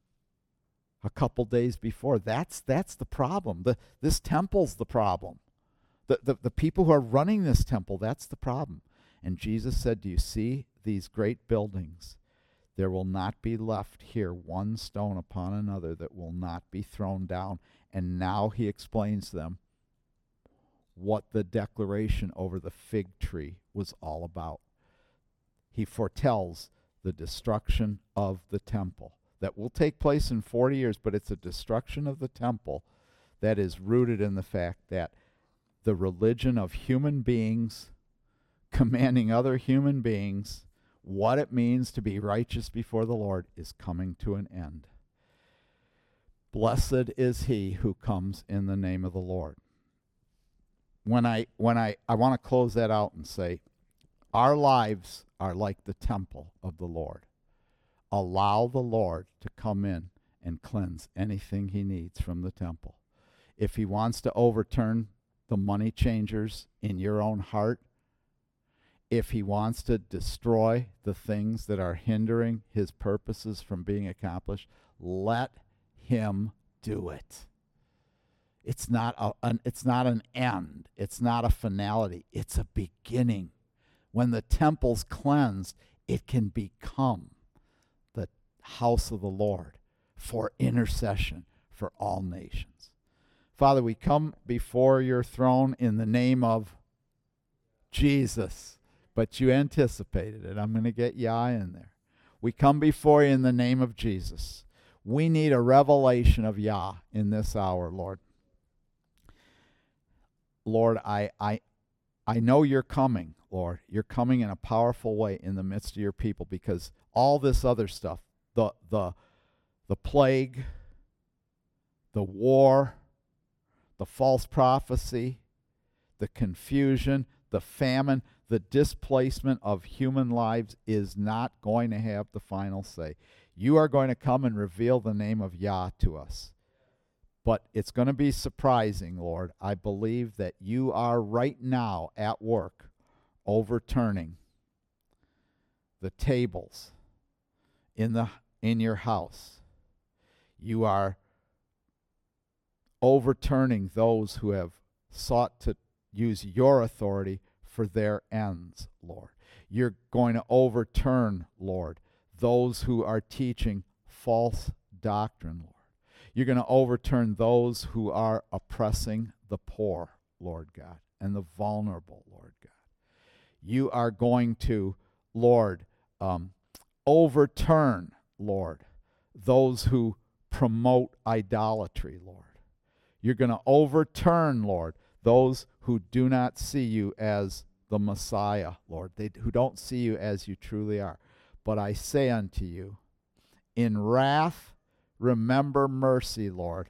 a couple days before. That's that's the problem. The, this temple's the problem. The, the, the people who are running this temple, that's the problem. And Jesus said, do you see these great buildings? There will not be left here one stone upon another that will not be thrown down. And now he explains to them what the declaration over the fig tree was all about. he foretells the destruction of the temple that will take place in forty years, but it's a destruction of the temple that is rooted in the fact that the religion of human beings commanding other human beings what it means to be righteous before the Lord is coming to an end. Blessed is he who comes in the name of the Lord. When I when I, I want to close that out and say, our lives are like the temple of the Lord. Allow the Lord to come in and cleanse anything he needs from the temple. If he wants to overturn the money changers in your own heart, if he wants to destroy the things that are hindering his purposes from being accomplished, let him do it. It's not a, an, it's not an end. It's not a finality. It's a beginning. When the temple's cleansed, it can become the house of the Lord for intercession for all nations. Father, we come before your throne in the name of Jesus, but you anticipated it. I'm going to get Yah in there. We come before you in the name of Jesus. We need a revelation of Yah in this hour, Lord. Lord, I, I, I know you're coming, Lord. You're coming in a powerful way in the midst of your people, because all this other stuff, the the the plague, the war, the false prophecy, the confusion, the famine, the displacement of human lives is not going to have the final say. You are going to come and reveal the name of Yah to us. But it's going to be surprising, Lord. I believe that you are right now at work overturning the tables in the in your house. You are overturning those who have sought to use your authority for their ends, Lord. You're going to overturn, Lord, those who are teaching false doctrine, Lord. You're going to overturn those who are oppressing the poor, Lord God, and the vulnerable, Lord God. You are going to, Lord, um, overturn, Lord, those who promote idolatry, Lord. You're going to overturn, Lord, those who do not see you as the Messiah, Lord, they, who don't see you as you truly are. But I say unto you, in wrath, remember mercy, Lord.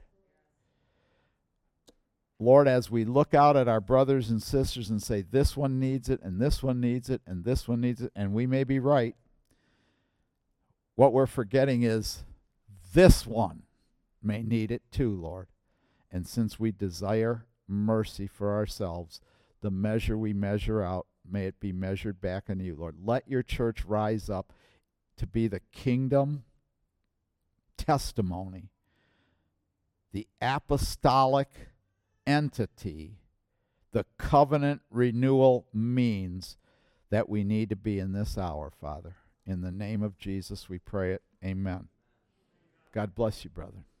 Lord, as we look out at our brothers and sisters and say, this one needs it, and this one needs it, and this one needs it, and we may be right, what we're forgetting is this one may need it too, Lord. And since we desire mercy for ourselves, the measure we measure out, may it be measured back on you, Lord. Let your church rise up to be the kingdom testimony, the apostolic entity, the covenant renewal means that we need to be in this hour, Father. In the name of Jesus we pray it. Amen. God bless you, brother.